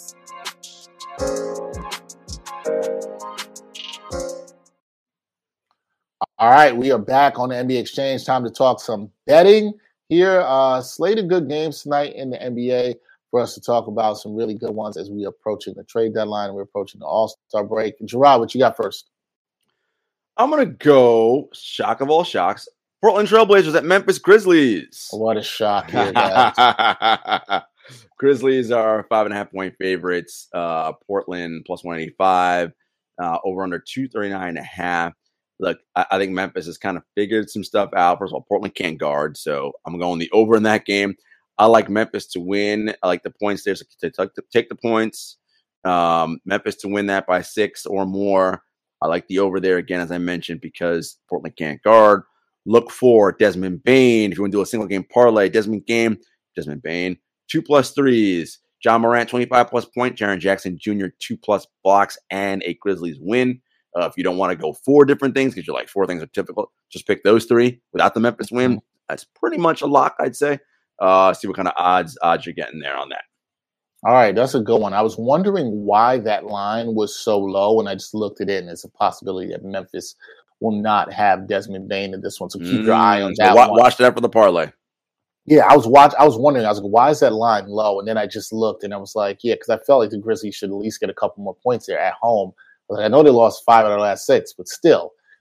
All right, we are back on the NBA Exchange. Time to talk some betting here. Slate of good games tonight in the NBA for us to talk about some really good ones as we are approaching the trade deadline. We're approaching the All-Star break. Gerard, what you got first? I'm going to go, shock of all shocks, Portland Trailblazers at Memphis Grizzlies. What a shock here, guys. Grizzlies are 5.5-point favorites. Portland plus 185. Over under 239.5. Look, I think Memphis has kind of figured some stuff out. First of all, Portland can't guard, so I'm going the over in that game. I like Memphis to win. I like the points there, so to take the points. Memphis to win that by 6 or more. I like the over there again, as I mentioned, because Portland can't guard. Look for Desmond Bane. If you want to do a single game parlay, Desmond Bane, 2+ threes. John Morant, 25+ points. Jaren Jackson Jr., 2+ blocks, and a Grizzlies win. If you don't want to go 4 different things, because you're like 4 things are difficult, just pick those 3 without the Memphis win. That's pretty much a lock, I'd say. See what kind of odds you're getting there on that. All right, that's a good one. I was wondering why that line was so low, and I just looked at it, and it's a possibility that Memphis will not have Desmond Bane in this one. So keep your eye on that one. Watch that for the parlay. Yeah, I was wondering. I was like, why is that line low? And then I just looked, and I was like, yeah, because I felt like the Grizzlies should at least get a couple more points there at home. I know they lost 5 out of the last 6, but still,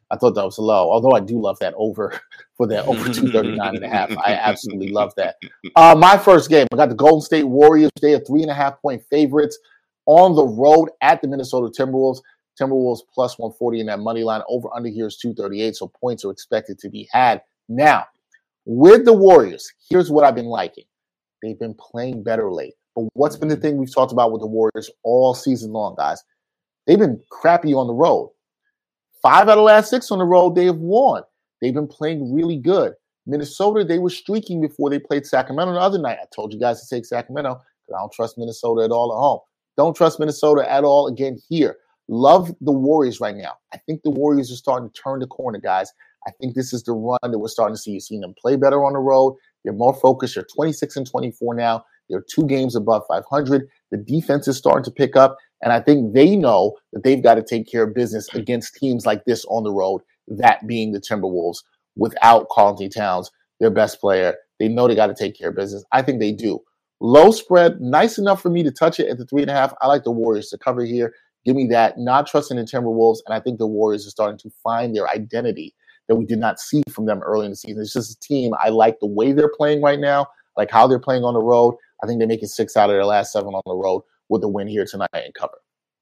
I thought that was low, although I do love that over for that over 239.5. I absolutely love that. My first game, I got the Golden State Warriors. They are 3.5-point favorites on the road at the Minnesota Timberwolves. Timberwolves plus 140 in that money line. Over under here is 238, so points are expected to be had. Now, with the Warriors, here's what I've been liking. They've been playing better late. But what's been the thing we've talked about with the Warriors all season long, guys? They've been crappy on the road. 5 out of the last 6 on the road, they have won. They've been playing really good. Minnesota, they were streaking before they played Sacramento the other night. I told you guys to take Sacramento because I don't trust Minnesota at all at home. Don't trust Minnesota at all again here. Love the Warriors right now. I think the Warriors are starting to turn the corner, guys. I think this is the run that we're starting to see. You've seen them play better on the road. They're more focused. They're 26-24 now. They're 2 games above 500. The defense is starting to pick up. And I think they know that they've got to take care of business against teams like this on the road, that being the Timberwolves, without Karl-Anthony Towns, their best player. They know they got to take care of business. I think they do. Low spread, nice enough for me to touch it at the 3.5. I like the Warriors to cover here. Give me that. Not trusting the Timberwolves. And I think the Warriors are starting to find their identity that we did not see from them early in the season. It's just a team. I like the way they're playing right now, like how they're playing on the road. I think they make it 6 out of their last 7 on the road with a win here tonight and cover.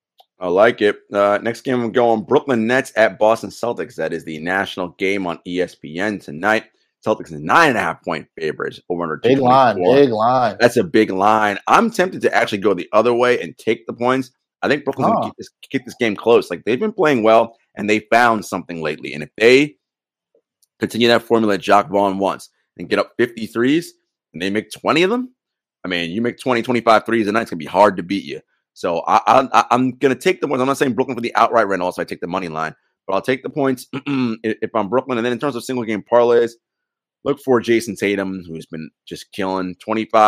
I like it. Next game, we're going Brooklyn Nets at Boston Celtics. That is the national game on ESPN tonight. Celtics is 9.5-point favorites over under big line. That's a big line. I'm tempted to actually go the other way and take the points. I think Brooklyn's going to keep this game close. Like, they've been playing well, and they found something lately. And if they continue that formula Jacques Vaughn wants and get up 53s, and they make 20 of them, I mean, you make 20, 25 threes a night, it's going to be hard to beat you. So I'm going to take the points. I'm not saying Brooklyn for the outright rental, so I take the money line. But I'll take the points if I'm Brooklyn. And then in terms of single-game parlays, look for Jason Tatum, who's been just killing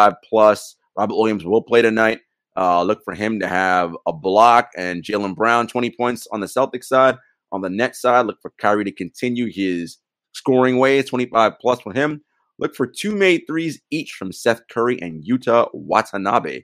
25+. Robert Williams will play tonight. Look for him to have a block, and Jaylen Brown, 20 points on the Celtics side. On the Nets side, look for Kyrie to continue his scoring ways, 25+ for him. Look for 2 made threes each from Seth Curry and Yuta Watanabe.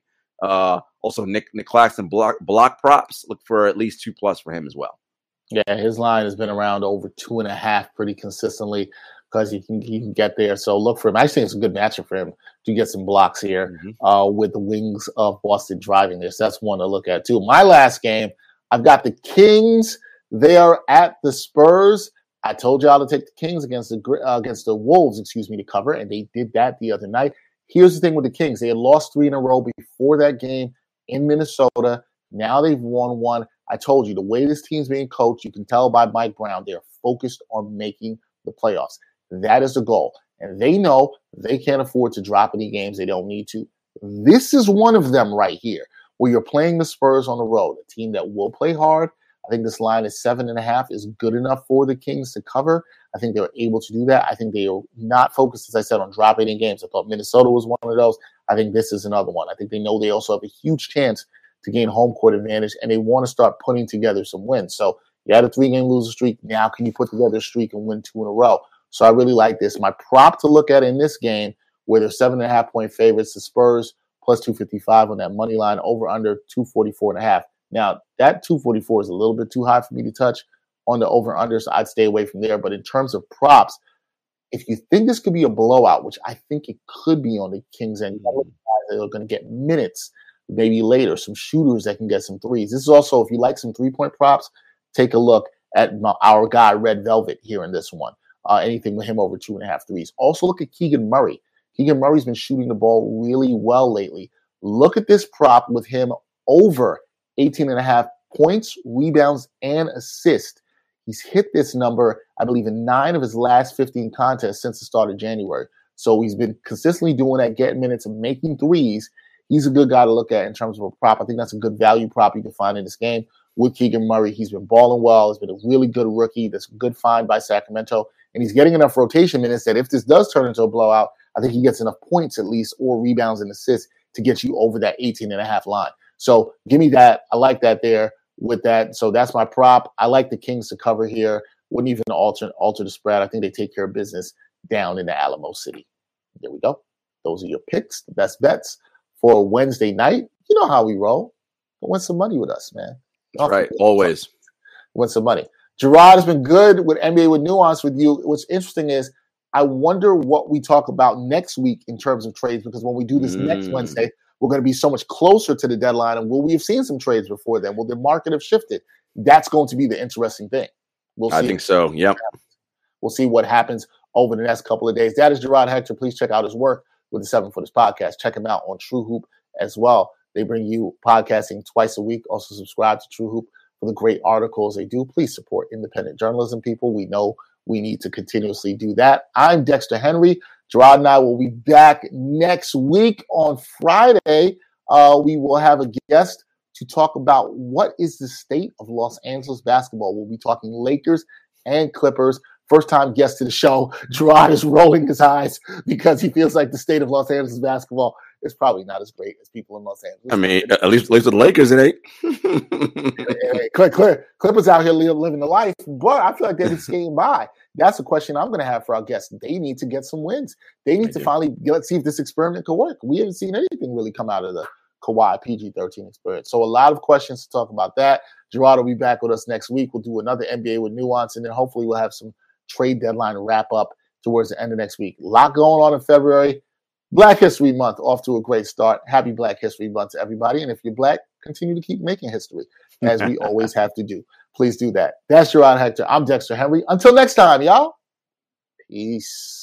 Also, Nick Claxton block props. Look for at least 2+ for him as well. Yeah, his line has been around over 2.5 pretty consistently because he can get there. So look for him. I think it's a good matchup for him to get some blocks here with the wings of Boston driving this. That's one to look at too. My last game, I've got the Kings. They are at the Spurs. I told y'all to take the Kings against the Wolves, to cover, and they did that the other night. Here's the thing with the Kings. They had lost 3 in a row before that game in Minnesota. Now they've won 1. I told you, the way this team's being coached, you can tell by Mike Brown, they're focused on making the playoffs. That is the goal. And they know they can't afford to drop any games they don't need to. This is one of them right here, where you're playing the Spurs on the road, a team that will play hard. I think this line is 7.5 is good enough for the Kings to cover. I think they're able to do that. I think they are not focused, as I said, on dropping any games. I thought Minnesota was one of those. I think this is another one. I think they know they also have a huge chance to gain home court advantage, and they want to start putting together some wins. So you had a 3-game losing streak. Now can you put together a streak and win 2 in a row? So I really like this. My prop to look at in this game, where they're 7.5-point favorites, the Spurs plus 255 on that money line, over under 244.5. Now, that 244 is a little bit too high for me to touch on the over-under, so I'd stay away from there. But in terms of props, if you think this could be a blowout, which I think it could be on the Kings end, they're going to get minutes maybe later, some shooters that can get some threes. This is also, if you like some three-point props, take a look at our guy, Red Velvet, here in this one. Anything with him over 2.5 threes. Also, look at Keegan Murray. Keegan Murray's been shooting the ball really well lately. Look at this prop with him over 18.5 points, rebounds, and assists. He's hit this number, I believe, in 9 of his last 15 contests since the start of January. So he's been consistently doing that, getting minutes and making threes. He's a good guy to look at in terms of a prop. I think that's a good value prop you can find in this game with Keegan Murray. He's been balling well. He's been a really good rookie. That's a good find by Sacramento. And he's getting enough rotation minutes that if this does turn into a blowout, I think he gets enough points at least, or rebounds and assists to get you over that 18.5 line. So give me that. I like that there with that. So that's my prop. I like the Kings to cover here. Wouldn't even alter the spread. I think they take care of business down in the Alamo City. There we go. Those are your picks, the best bets for Wednesday night. You know how we roll. Win some money with us, man. That's right. Always. Win some money. Gerard has been good with NBA with Nuance with you. What's interesting is I wonder what we talk about next week in terms of trades, because when we do this next Wednesday, we're going to be so much closer to the deadline. And will we have seen some trades before then? Will the market have shifted? That's going to be the interesting thing. We'll see. I think so. Yep. We'll see what happens over the next couple of days. That is Gerard Hector. Please check out his work with the 7 Footers podcast. Check him out on True Hoop as well. They bring you podcasting twice a week. Also subscribe to True Hoop for the great articles they do. Please support independent journalism, people. We know we need to continuously do that. I'm Dexter Henry. Gerard and I will be back next week on Friday. We will have a guest to talk about what is the state of Los Angeles basketball. We'll be talking Lakers and Clippers. First-time guest to the show. Gerard is rolling his eyes because he feels like the state of Los Angeles basketball is probably not as great as people in Los Angeles. I mean, at least with the Lakers, it ain't. Clippers out here living the life, but I feel like they're just skating by. That's a question I'm going to have for our guests. They need to get some wins. They need to finally let's see if this experiment could work. We haven't seen anything really come out of the Kawhi PG-13 experience. So a lot of questions to talk about that. Gerard will be back with us next week. We'll do another NBA with Nuance, and then hopefully we'll have some trade deadline wrap up towards the end of next week. A lot going on in February. Black History Month off to a great start. Happy Black History Month to everybody. And if you're Black, continue to keep making history, as we always have to do. Please do that. That's Gerard Hector. I'm Dexter Henry. Until next time, y'all. Peace.